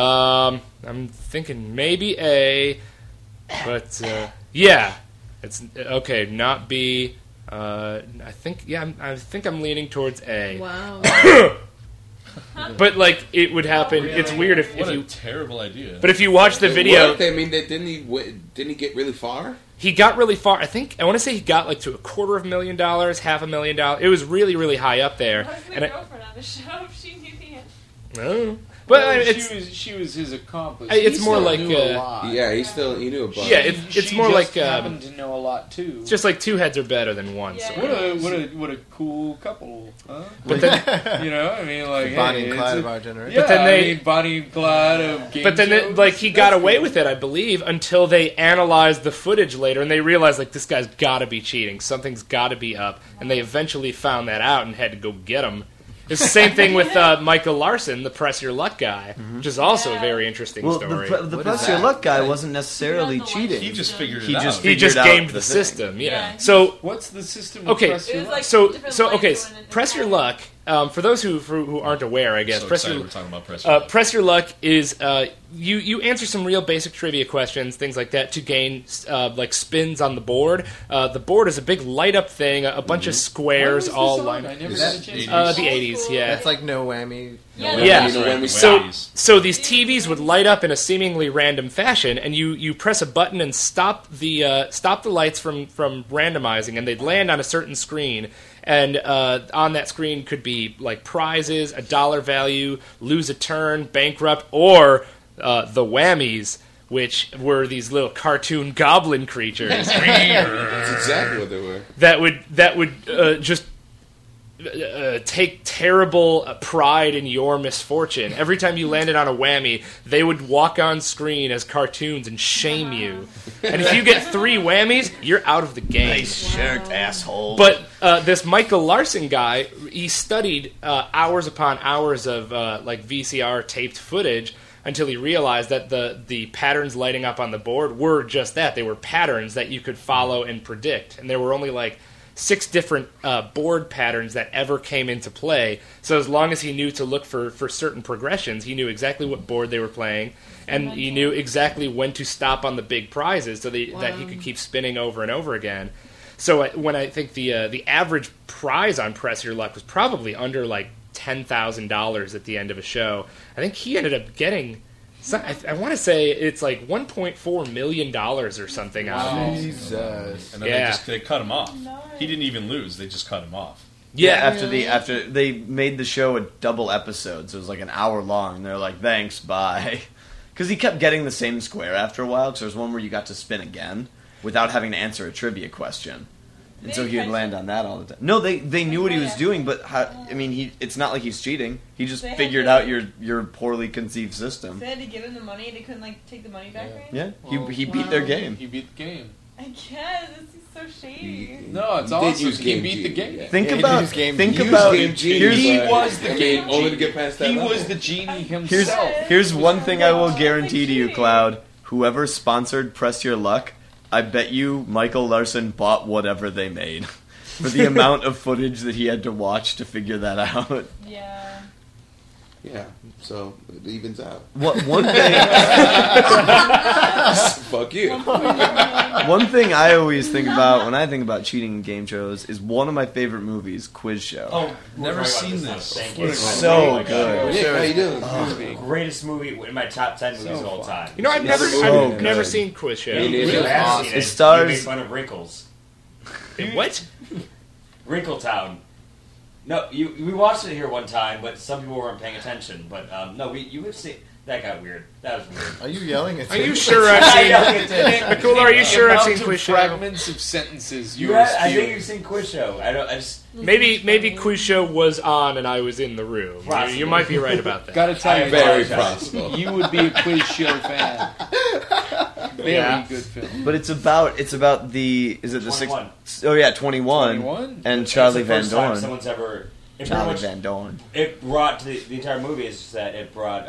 I'm thinking maybe A, but yeah, it's okay, not B. I think I'm leaning towards A. wow. But like it would happen. It's weird if What a you. terrible idea. But if you watch the It video, worked. I mean, didn't he get really far? he got really far. I want to say he got like to $250,000, $500,000. It was really, really high up there. Why was my And girlfriend on the show if she knew the answer? oh. But Well, it's she was his accomplice. It's He more still like, knew a lot. Yeah, he knew a bunch. Yeah, it's She more just like, happened to know a lot too. it's just like two heads are better than one. Yeah. So. What a cool couple, huh? But then, I mean, like Bonnie hey, and Clyde it's of a- our generation. Yeah, But then they- I mean, Bonnie and Clyde of game but then shows. like he got That's away cool. with it, I believe, until they analyzed the footage later, and they realized like this guy's got to be cheating. Something's got to be up, and they eventually found that out and had to go get him. It's the same thing with Michael Larson, the Press Your Luck guy, which is also a very interesting well, story. the What Press is Your that? Luck guy wasn't necessarily He doesn't like cheating. he just figured He it just out. He just figured out gamed the thing. system, yeah. Yeah. So What's the system? Okay, Of Press Your It was Luck? like so different so lights okay, going into Press Your town. Luck. For those who aren't aware, I guess So Press excited Your we're talking about Press Your Luck. Press Your Luck is you answer some real basic trivia questions, things like that, to gain like spins on the board. The board is a big light up thing, a bunch of When squares was all this on? lined I up. never Is got a that chance. 80s? The 80s, yeah. That's like no whammy. Yeah. Yeah. You know, when we So, Whammies. so these TVs would light up in a seemingly random fashion, and you press a button and stop the lights from randomizing, and they'd land on a certain screen. And on that screen could be like prizes, a dollar value, lose a turn, bankrupt, or the whammies, which were these little cartoon goblin creatures That's exactly what they were. that would just take terrible pride in your misfortune. Every time you landed on a whammy, they would walk on screen as cartoons and shame you. And if you get 3 whammies, you're out of the game. Nice shirt, asshole. But this Michael Larson guy, he studied hours upon hours of like VCR taped footage until he realized that the patterns lighting up on the board were just that. They were patterns that you could follow and predict. And there were only like 6 different board patterns that ever came into play. So as long as he knew to look for certain progressions, he knew exactly what board they were playing, and he knew exactly when to stop on the big prizes so that he could keep spinning over and over again. So when I think the average prize on Press Your Luck was probably under like $10,000 at the end of a show, I think he ended up getting. I want to say it's like $1.4 million or something out of it. Jesus. And then Yeah. they cut him off. He didn't even lose. They just cut him off. Yeah, after they made the show a double episode, so it was like an hour long, and they're like, "Thanks, bye," because he kept getting the same square after a while. Because there was one where you got to spin again without having to answer a trivia question, and so he would land on that all the time. No, they knew what he was doing, but it's not like he's cheating. He just They had figured to- out your poorly conceived system. They had to give him the money. They couldn't like take the money back. Right? Yeah, Well, he beat their game. He beat the game. I guess this is so shady. No, it's He did awesome. use He Game beat Genie, the game. yeah. Think Yeah, he about used Game think Genie. about Game Genie, here's He but- was the I mean, game only to genie. get past that He level. was the genie Here's himself. here's one thing I will guarantee to you, Cloud. Whoever sponsored Press Your Luck, I bet you Michael Larson bought whatever they made. For the amount of footage that he had to watch to figure that out. Yeah. Yeah, so it evens out. One thing... Fuck you. One thing I always think about when I think about cheating in game shows is one of my favorite movies, Quiz Show. Oh, Never seen this. It's so good. Nick, how you doing? Greatest movie in my top 10 movies of all time. You know, I've never good. seen Quiz Show. You have seen It it. stars- You made fun of Wrinkles. What? Wrinkle Town. No, we watched it here one time, but some people weren't paying attention. But no, you would see that got weird. That was weird. Are you yelling at Are you me? sure I've seen? Makula, are you sure I've The seen amount Quiz of Show? fragments of sentences you I think spewing. you've seen Quiz Show. I just Maybe Quiz Show was on and I was in the room. Possibly. You might be right about that. Gotta tell you, Very apologize. possible. you would be a Quiz Show fan. Very Yeah. good film. But it's about the... Is it the 21. sixth... Oh, yeah, 21. 21? And It's Charlie the Van first time Dorn. someone's ever. It pretty Charlie much- Van Dorn. It brought to the entire movie is just that it brought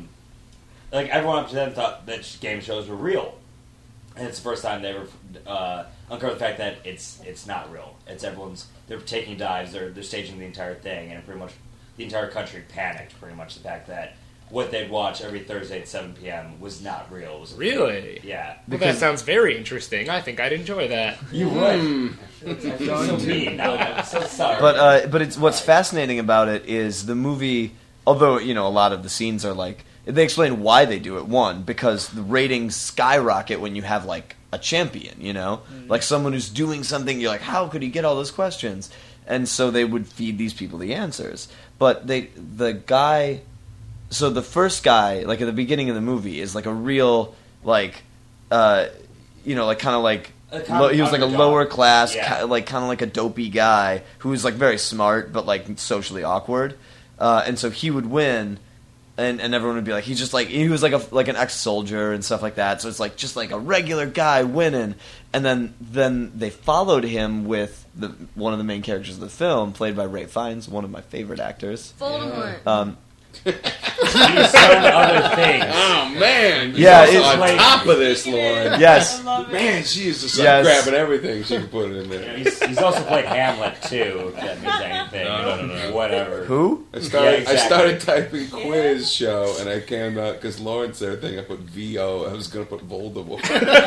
like everyone up to then thought that game shows were real, and it's the first time they ever uncovered the fact that it's not real. It's they're taking dives, they're staging the entire thing, and pretty much the entire country panicked. Pretty much the fact that what they'd watch every Thursday at 7 p.m. was not real. It was a Really? fake. Yeah. Well, that sounds very interesting. I think I'd enjoy that. You would. So mean. No, I'm so sorry. But it's what's fascinating about it is the movie. Although a lot of the scenes are like they explain why they do it. One, because the ratings skyrocket when you have like a champion. Like someone who's doing something. You're like, how could he get all those questions? And so they would feed these people the answers. But the guy. So the first guy, like at the beginning of the movie, is like a real like kind of like. He was like a lower class, kind of like a dopey guy who was like very smart but like socially awkward, and so he would win, and everyone would be like, he was like an ex-soldier and stuff like that. So it's like just like a regular guy winning, and then they followed him with one of the main characters of the film, played by Ralph Fiennes, one of my favorite actors. Voldemort. He's done other things. Oh man! Yeah, She's it's on like- top of this, Lauren. Yes. I love it. Man, she is just Yes. grabbing everything she can put in there. He's also played Hamlet too. If that means anything. No. Whatever. Who? I exactly. started typing quiz show, and I came out because Lauren said a thing. I put VO. I was gonna put Voldemort.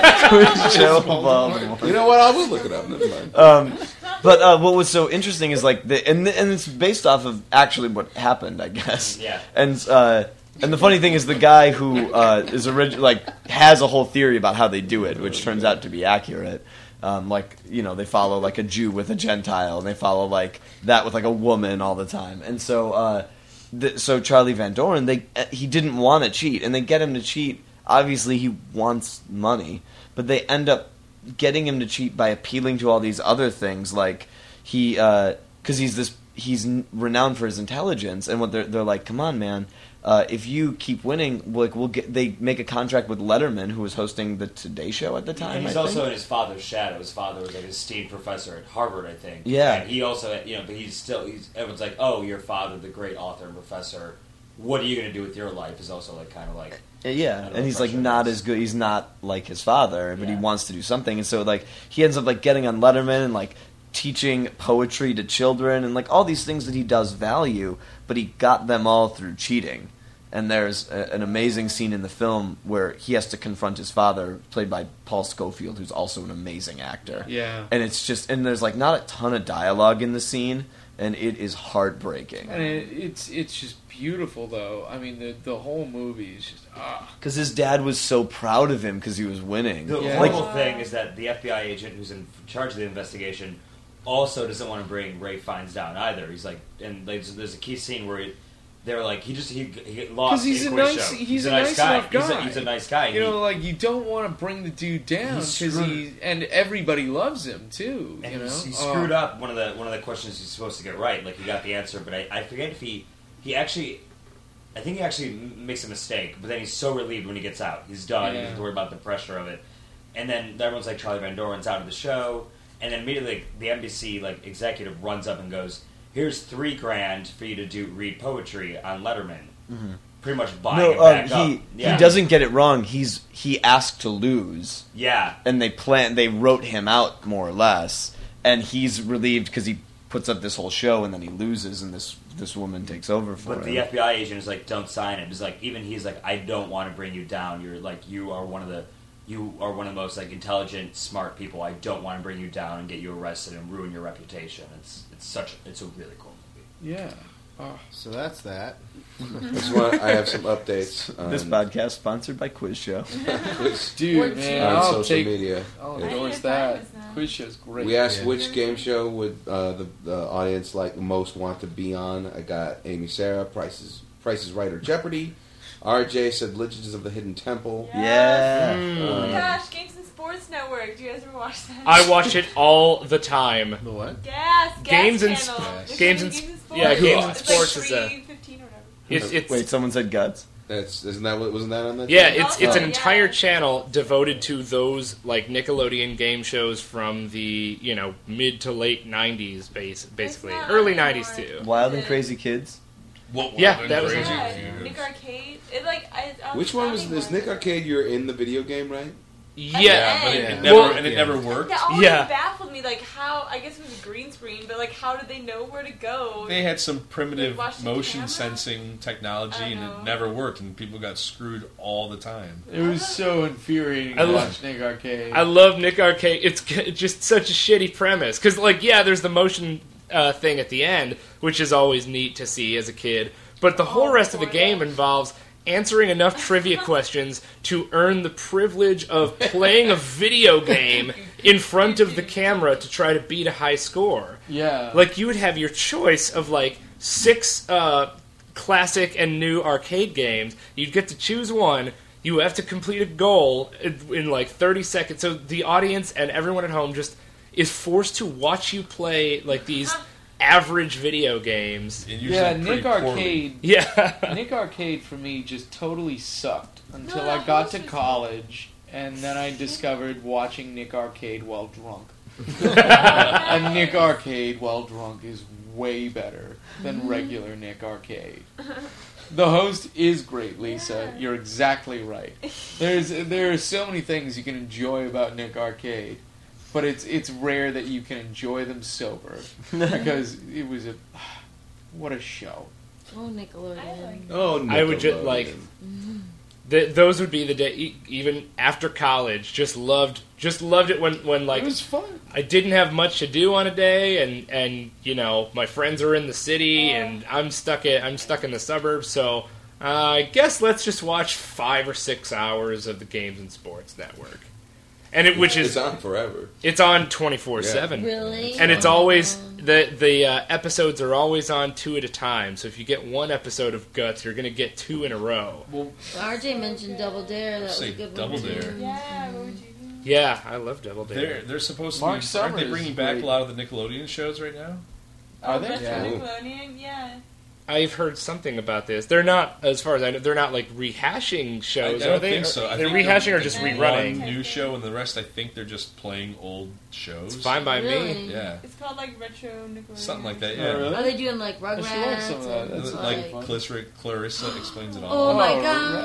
Joe Voldemort. You know what? I will look it up. Never mind. But what was so interesting is like and it's based off of actually what happened, I guess. Yeah. And the funny thing is the guy who has a whole theory about how they do it, which turns out to be accurate. They follow like a Jew with a Gentile, and they follow like that with like a woman all the time. And so so Charlie Van Dorn, he didn't want to cheat, and they get him to cheat. Obviously, he wants money, but they end up getting him to cheat by appealing to all these other things, like because he's renowned for his intelligence, and what they're like, come on, man. If you keep winning, like they make a contract with Letterman, who was hosting the Today Show at the time. And he's I also think. in his father's shadow. His father was like an esteemed professor at Harvard, I think. Yeah. And he also, but everyone's like, oh, your father, the great author and professor. What are you going to do with your life? Is also like kind of like. Yeah, and he's like not as good. He's not like his father, but he Yeah. wants to do something, and so like he ends up like getting on Letterman and like teaching poetry to children and like all these things that he does value, but he got them all through cheating. And there's an amazing scene in the film where he has to confront his father, played by Paul Scofield, who's also an amazing actor. Yeah. And and there's like not a ton of dialogue in the scene, and it is heartbreaking. And it's just beautiful, though. I mean, the whole movie is just Because his dad was so proud of him because he was winning. The Yeah. horrible thing is that the FBI agent who's in charge of the investigation also doesn't want to bring Ray Fiennes down either. He's like, and there's a key scene where they're like, he lost. because he's a in nice Quiz Show. he's a nice enough guy. He's a nice guy. You know, like you don't want to bring the dude down He's because screwed. and everybody loves him too. And You know, he screwed up one of the questions he's supposed to get right. Like he got the answer, but I forget if he actually. I think he actually makes a mistake, but then he's so relieved when he gets out. He's done. He doesn't have to worry about the pressure of it. And then everyone's like, Charlie Van Doren's out of the show. And then immediately the NBC executive runs up and goes, "Here's $3,000 for you to read poetry on Letterman." Mm-hmm. Pretty much buying it back up. He doesn't get it wrong. He asked to lose. Yeah. And they wrote him out more or less. and he's relieved because he puts up this whole show and then he loses and this woman takes over for But him. the FBI agent is like, don't sign it. It's like, even he's like, I don't want to bring you down. You are one of the most like intelligent, smart people. I don't want to bring you down and get you arrested and ruin your reputation. It's a really cool movie. Yeah. So that's that. I have some updates. This podcast sponsored by Quiz Show. Dude, man, on I'll social media. I'll Yeah. endorse that. Quiz Show's great. We asked which game show would the audience like most want to be on. I got Amy Sarah, Price is Right or Jeopardy. RJ said Legends of the Hidden Temple. Yeah. Oh my gosh, Games and Sports Network. Do you guys ever watch that? I watch it all the time. The what? Gas Games and channel. Sports. Games and Sports. Sports. Yeah, Games and It's Sports like is a. 3:15 or whatever. It's Wait, someone said Guts? Wasn't that on that? Yeah, channel? it's an Oh, entire yeah. channel devoted to those like Nickelodeon game shows from the mid to late '90s, basically not early anymore. '90s too. Wild and Crazy Kids? What? Yeah, that was crazy. Yeah, Nick Arcade. It like Which one was this? Nick Arcade, you're in the video game, right? Yeah, but Yeah. it never Well- and it never worked. That always Yeah. baffled me. Like how I guess it was a green screen, but like how did they know where to go? They had some primitive They watched the motion camera? sensing technology, I and know. it never worked, and people got screwed all the time. It was so infuriating I to love- watch Nick Arcade. I love Nick Arcade. It's just such a shitty premise because there's the motion thing at the end, which is always neat to see as a kid, but the whole rest of the game involves answering enough trivia questions to earn the privilege of playing a video game in front of the camera to try to beat a high score. Yeah. Like, you would have your choice of, 6 classic and new arcade games. You'd get to choose one. You have to complete a goal in 30 seconds. So the audience and everyone at home just is forced to watch you play, these average video games. And usually Yeah, pretty Nick poorly. Arcade. Yeah. Nick Arcade for me just totally sucked until No, I that got host to was college, and then I discovered watching Nick Arcade while drunk. And Nick Arcade while drunk is way better than regular Nick Arcade. The host is great, Lisa. Yeah. You're exactly right. There are so many things you can enjoy about Nick Arcade, but it's rare that you can enjoy them sober because it was what a show. Oh, Nickelodeon. Oh, I would just, those would be the day, even after college, just loved it when It was fun. I didn't have much to do on a day, and my friends are in the city, and I'm stuck in the suburbs. So I guess let's just watch 5 or 6 hours of the Games and Sports Network, and it's on forever. It's on 24/7, Really? and it's always the episodes are always on 2 at a time. So if you get one episode of Guts, you're gonna get 2 in a row. Well, RJ mentioned Double Dare. That was Say a good Double one. Dare. too. Yeah, what would you do? Yeah, I love Double Dare. They're supposed to Mark be. Aren't they Summers bringing is back great. a lot of the Nickelodeon shows right now? are they? Retro Yeah. Nickelodeon, yeah. I've heard something about this. They're not, as far as I know, they're not rehashing I shows. don't Are they? think so. I They're think rehashing or there's just one rerunning. One new show, and the rest, I think they're just playing old shows. It's fine by me. Really? Yeah, It's called Retro Nickelodeon. something like that. Oh, Yeah. really? Are they doing Rugrats? I should like some of that. and, That's Like fun. Clarissa explains it Oh all. my Oh,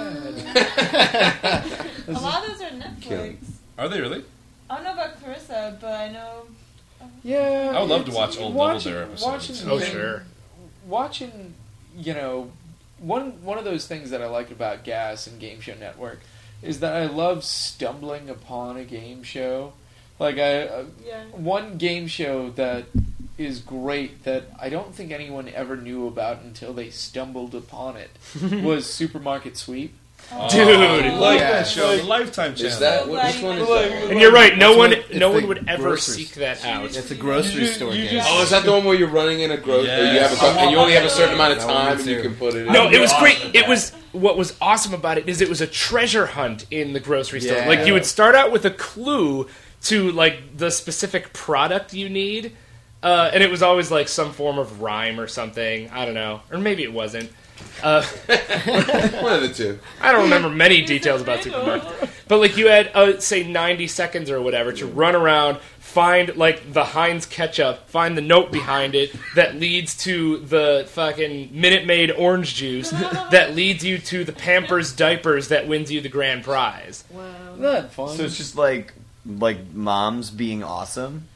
god! A lot of those are Netflix. Killing. Are they really? I don't know about Clarissa, but I know. Yeah, I would love to it's- watch old watching- Double Dare episodes. watching Oh them- sure. Watching, one of those things that I like about Gas and Game Show Network is that I love stumbling upon a game show. Yeah. One game show that is great that I don't think anyone ever knew about until they stumbled upon it was Supermarket Sweep. Dude, I like yeah. that show. The Lifetime Channel. Is that So which one is glad that? you and you're right. No That's one, what- no it's one the would ever grocery seek that out. It's a grocery store you game. just- Oh, is that the one where you're running in a grocery? Yes. You have and you only have a certain amount of That one time, and too. you can put it in. No, it was awesome great. at It that. was what was awesome about it is it was a treasure hunt in the grocery store. Yeah. Like you would start out with a clue to the specific product you need, and it was always some form of rhyme or something. I don't know, or maybe it wasn't. One of the two. I don't remember many details about Supermarket. But you had say 90 seconds or whatever to run around, find the Heinz ketchup, find the note behind it that leads to the fucking Minute Maid orange juice that leads you to the Pampers diapers that wins you the grand prize. Wow. Isn't that fun? So it's just like moms being awesome.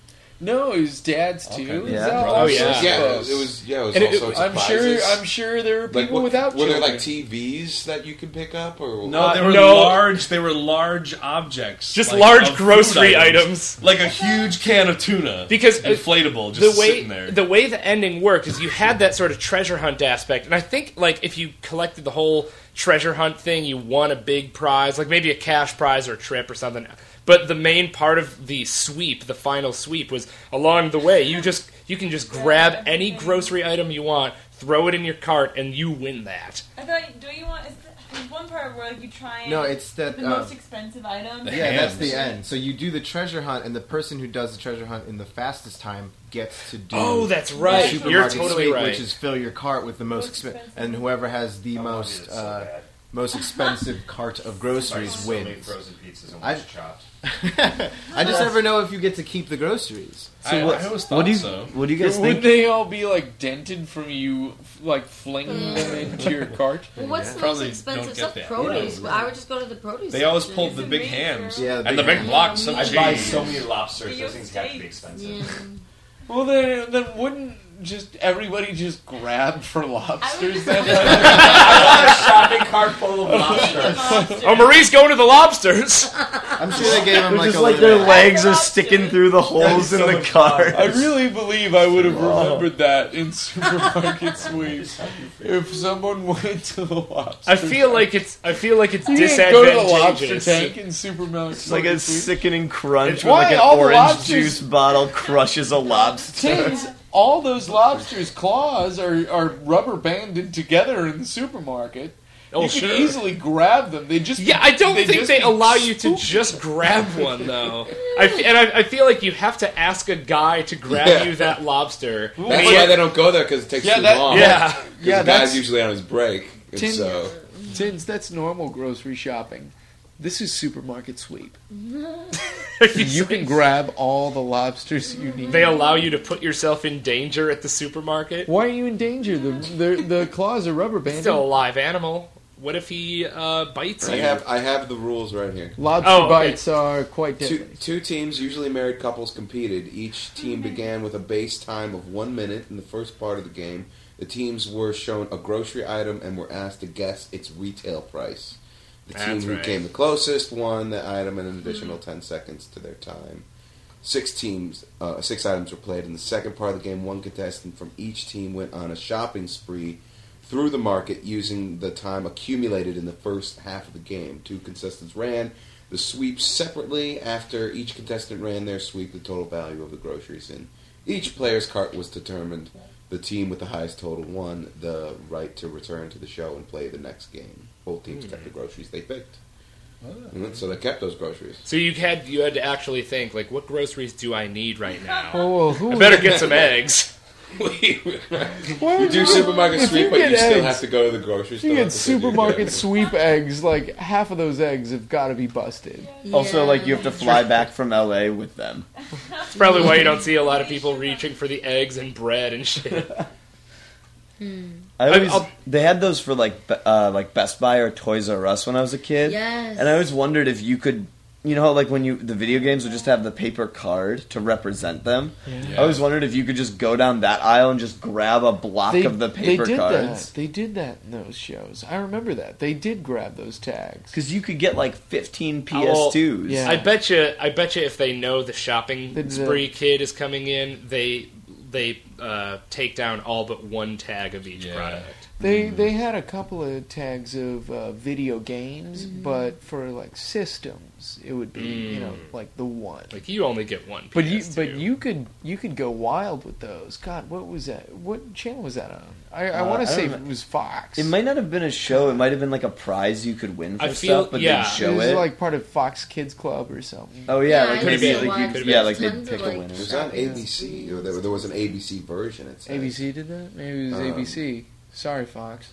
No, it was dad's too. Okay. Is Yeah. that Oh, all yeah. sorts of Yeah, stuff? it was And all sorts of I'm prizes. sure there were Like, people without were there children. like TVs that you could pick up, or No, they were no. large. They were large objects, Just like, large of grocery food items. like a huge can of tuna, Because inflatable, just sitting there. The way the ending worked is you had that sort of treasure hunt aspect, and I think like if you collected the whole treasure hunt thing, you won a big prize, like maybe a cash prize or a trip or something. But the main part of the sweep, the final sweep, was along the way. You can just grab any grocery item you want, throw it in your cart, and you win that. I thought, don't you want? There's one part where like you try and No, it's that. the most expensive item. Yeah, that's the Hams. end. So you do the treasure hunt, and the person who does the treasure hunt in the fastest time gets to do. Oh, that's the right. supermarket You're totally sweep, right. Which is fill your cart with the most expensive. and whoever has the most expensive cart of groceries So many wins. frozen pizzas and I- lunch chops. I just never know if you get to keep the groceries. I always thought so. What do you guys Would think? they all be like dented from you, like flinging them into your cart? Well, what's the Probably most don't expensive get stuff? that. Produce. Well, I would just go to the produce. They always section. pulled the big hams, Yeah, and the big ham. blocks of I cheese. I buy so many lobsters; Your those things have to be steaks. expensive. Yeah. Well, then wouldn't just everybody just grab for lobsters? Then? I want a shopping cart full of lobsters. Oh, Marie's going to the lobsters. I'm sure they gave them like Just a like their little. legs are sticking through the holes in so the much cart. I really believe I would have remembered that in supermarket sweeps if someone went to the lobster. I feel like it's you didn't go to the lobster disadvantageous. tank in supermarket. It's like a sweep. sickening crunch Why when like all an the orange lobsters- juice bottle crushes a lobster. Tins, all those lobsters' claws are rubber banded together in the supermarket. Oh, you sure. can easily grab them. They just Yeah, I don't think just they be allow you to stupid. just grab one, though. I feel like you have to ask a guy to grab Yeah. you that lobster. That's why they don't go there because it takes Yeah, too that- long. Yeah. 'Cause Yeah, the that's- guy's usually on his break. And Tin- so Tins, that's normal grocery shopping. This is supermarket sweep. You can grab all the lobsters you need. They allow you to put yourself in danger at the supermarket. Why are you in danger? The claws are rubber banded. Still a live animal. What if he bites you? I have the rules right here. Lobster Oh, okay. bites are quite Two, deadly. two teams, usually married couples, competed. Each team began with a base time of 1 minute in the first part of the game. The teams were shown a grocery item and were asked to guess its retail price. The team That's who right. came the closest won the item and an additional 10 seconds to their time. 6 items were played. In the second part of the game, one contestant from each team went on a shopping spree through the market using the time accumulated in the first half of the game. 2 contestants ran the sweeps separately. After each contestant ran their sweep, the total value of the groceries in each player's cart was determined. The team with the highest total won the right to return to the show and play the next game. Both teams kept the groceries they picked. So they kept those groceries. So you had to actually think, like, what groceries do I need right now? Oh, well, who I better get some eggs. You do supermarket If sweep, you but you get still eggs- have to go to the grocery store. You get because you- supermarket sweep eggs. Like half of those eggs have got to be busted. Also, Yeah. like you have to fly back from LA with them. That's probably why you don't see a lot of people reaching for the eggs and bread and shit. They had those for like Best Buy or Toys R Us when I was a kid. Yes. And I always wondered if you could, you know, how, like when the video games would just have the paper card to represent them. I always wondered if you could just go down that aisle and just grab a block of the paper did cards. That. They did that in those shows. I remember that. They did grab those tags. Because you could get like 15 Well, PS2s. yeah. I bet you if they know the shopping They did spree kid is coming in, they take down all but one tag of each product. They had a couple of tags of video games, but for like systems, it would be like the one. Like you only get one. But PS2. you could go wild with those. God, what was that? What channel was that on? I I want to don't say know. it was Fox. It might not have been a show. It might have been like a prize you could win for I feel- stuff, but yeah. they'd show it was it. like part of Fox Kids Club or something. Oh yeah, Yeah, like I maybe used to like watch like they'd tons pick of, a like, winner. It was on ABC. Or there was an ABC version. It said. ABC did that? Maybe it was ABC. Sorry, Fox.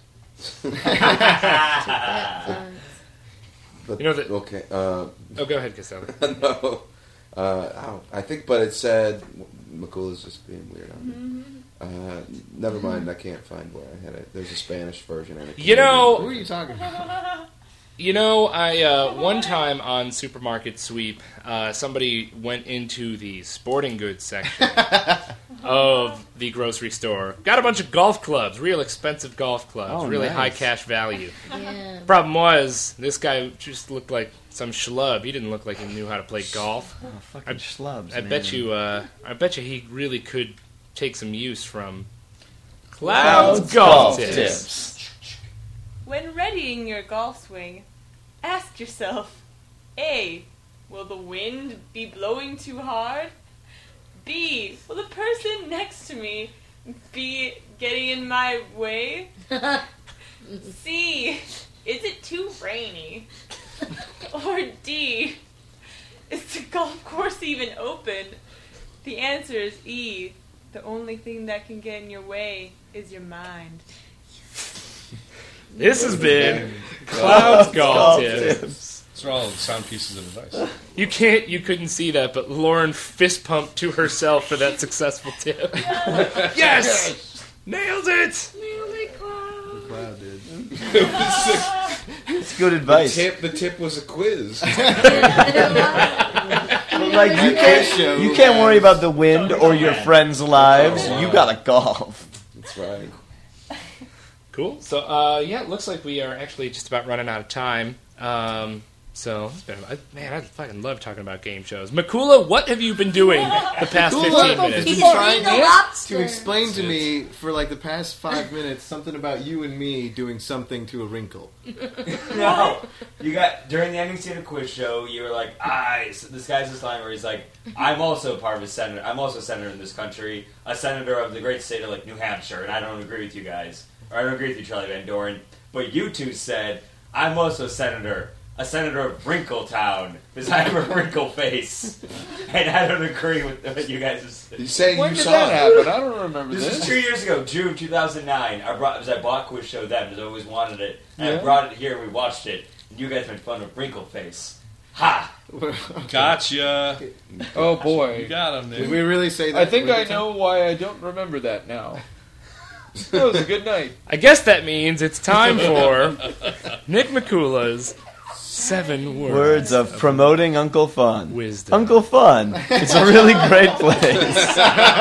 But, You know that- okay. Oh, go ahead, Costello. No. I think, but it said Makula's just being weird on me. Never mind. I can't find where I had it. There's a Spanish version and a You Canadian. know, Who are you talking about? You know, I one time on Supermarket Sweep, somebody went into the sporting goods section of the grocery store. Got a bunch of golf clubs, real expensive golf clubs, really nice. high cash value. Yeah. Problem was, this guy just looked like some schlub. He didn't look like he knew how to play golf. Oh, fucking schlubs, I man. bet you he really could take some use from Cloud's golf tips. When readying your golf swing, ask yourself, A, will the wind be blowing too hard? B, will the person next to me be getting in my way? C, is it too rainy? Or D, is the golf course even open? The answer is E, the only thing that can get in your way is your mind. This has been Cloud's golf tips. These are all sound pieces of advice. You couldn't see that, but Lauren fist pumped to herself for that successful tip. Yes! Nailed it! Nailed it, Cloud. Cloud did. It's good advice. The tip was a quiz. Like you can't worry about the wind or your friends' lives. You gotta golf. That's right. Cool. So, yeah, it looks like we are actually just about running out of time. So, it's been, man, I fucking love talking about game shows. Makula, what have you been doing the past 15 minutes? He's been trying to explain to me for like the past 5 minutes something about you and me doing something to a wrinkle. No, you got during the ending scene of quiz show. You were like, this guy's this line where he's like, I'm also part of a senator. I'm also a senator in this country, a senator of the great state of like New Hampshire, and I don't agree with you guys, or I don't agree with you, Charlie Van Doren. But you two said, I'm also a senator of Wrinkletown, because I have a wrinkle face, and I don't agree with what you guys have said. You're saying When you did saw that it. happen? I don't remember This this. was 2 years ago, June 2009. I bought Quiz Show then, because I always wanted it. And Yeah. I brought it here, and we watched it. And you guys made fun of Wrinkle Face. Ha! Gotcha. Oh boy. You got him, Did dude. we really say that? I think I know why I don't remember that now. That was a good night. I guess that means it's time for Nick Makula's 7 Words of promoting Uncle Fun. Wisdom. Uncle Fun. It's a really great place.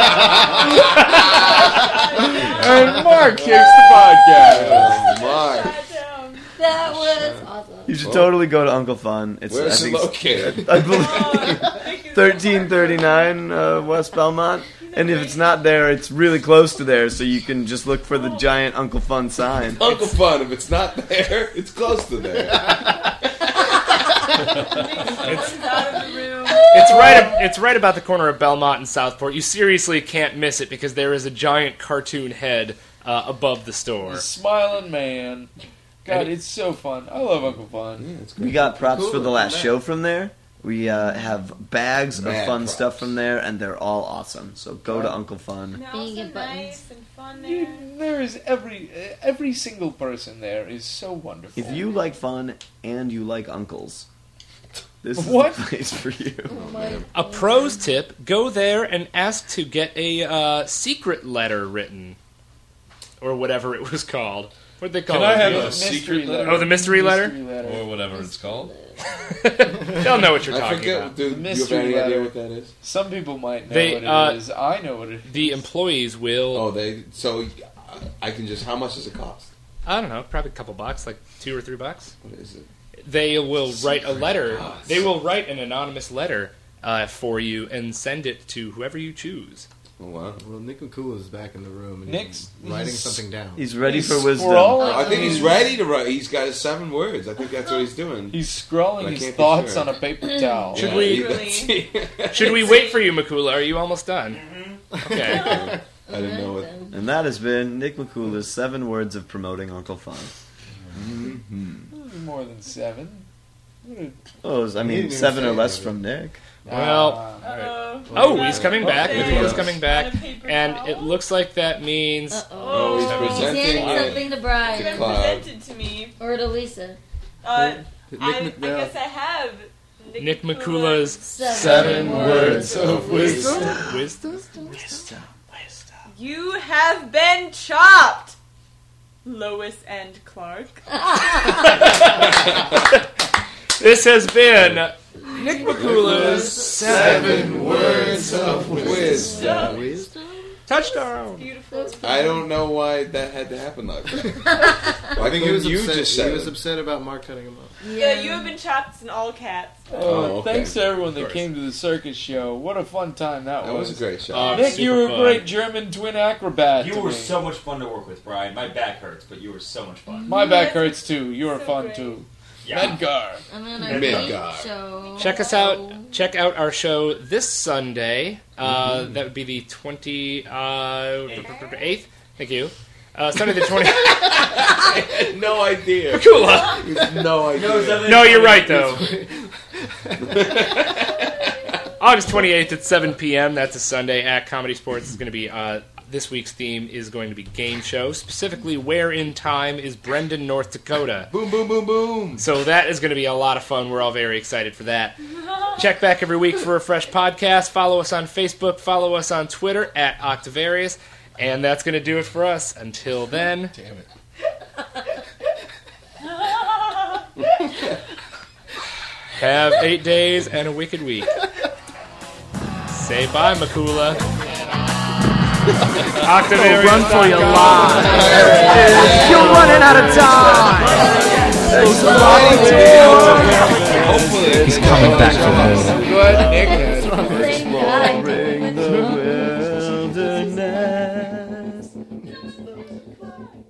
And Mark kicks the podcast. Mark. That was awesome. You should totally go to Uncle Fun. It's Where's I it think located? I believe 1339 West Belmont. And if it's not there, it's really close to there, so you can just look for the giant Uncle Fun sign. Uncle Fun. If it's not there, it's close to there. It's right about the corner of Belmont and Southport. You seriously can't miss it because there is a giant cartoon head above the store. Smiling man. God, it's so fun. I love Uncle Fun. Yeah, it's great. We got props Cool. for the last Yeah. show from there. We have bags of Mad fun props. stuff from there, and they're all awesome. So go to Uncle Fun. Now And you so get buttons. nice and fun there. Dude, there is every single person there is so wonderful. If you like fun and you like uncles, this is What? the place for you. Oh my A pros tip: go there and ask to get a secret letter written, or whatever it was called. What'd they call Can it? I have Yeah. a secret letter? Oh, the mystery letter? Or whatever it's called. They'll know what you're I talking forget. about. Do you have Mystery any idea letter. what that is? Some people might know They, what it is. I know what it is. The employees will. Oh, they. So I can just. How much does it cost? I don't know, probably a couple bucks, like $2 or $3. What is it? They will write a letter. They will write an anonymous letter for you and send it to whoever you choose. Oh wow. Well, Nick McCool is back in the room and Nick's- he's writing he's- something down. He's ready He's for wisdom. scrolling- I think he's ready to write. He's got his 7 words. I think that's what he's doing. He's scrawling I his can't be thoughts sure. on a paper towel. Should Yeah, we- Really? Should we wait for you, Makula? Are you almost done? Okay. I didn't know it. And that has been Nick McCoola's 7 words of promoting Uncle Fun. More than 7. What a- Oh, I He mean, didn't 7 or even less say from Nick. Well, Uh-oh. oh, he's coming back. Okay. Makula's coming back. On a paper And towel? it looks like that means... Oh, he's Oh, He's presenting handing it. something to It's Brian. been Cloud. presented to me. Or to Lisa. I Nick guess I have Nick Makula's 7 words of wisdom. Wisdom? You have been chopped. Lois and Clark. This has been Nick Makula's 7 Words of Wisdom. Touchdown. Beautiful. I don't know why that had to happen like that. I think he was you upset. just He said was it. upset about Mark cutting him off. Yeah, you have been chopped in all caps. Oh, okay. Thanks to everyone that course. came to the circus show. What a fun time that That was a great show. Nick, super you were a fun. great German twin acrobat. You to were me. so much fun to work with, Brian. My back hurts, but you were so much fun. My back hurts too. You were So fun great. too. Yeah. Medgar. And then our Midgard. date show. Check us out. Check out our show this Sunday. That would be the 28th. Thank you. Sunday the 20th. No idea. Makula. No idea. No, you're right though. August 28th at 7 p.m. That's a Sunday at Comedy Sports. Is going to be this week's theme is going to be game show. Specifically, where in time is Brendan, North Dakota? Boom, boom, boom, boom. So that is going to be a lot of fun. We're all very excited for that. Check back every week for a fresh podcast. Follow us on Facebook. Follow us on Twitter at Octavarius. And that's going to do it for us. Until then. Damn it. Have 8 days and a wicked week. Say bye, Makula. Octavarius. Run for your life. You're running out of time. Hopefully, He's coming back from home. Go ahead, Nick. Exploring the wilderness.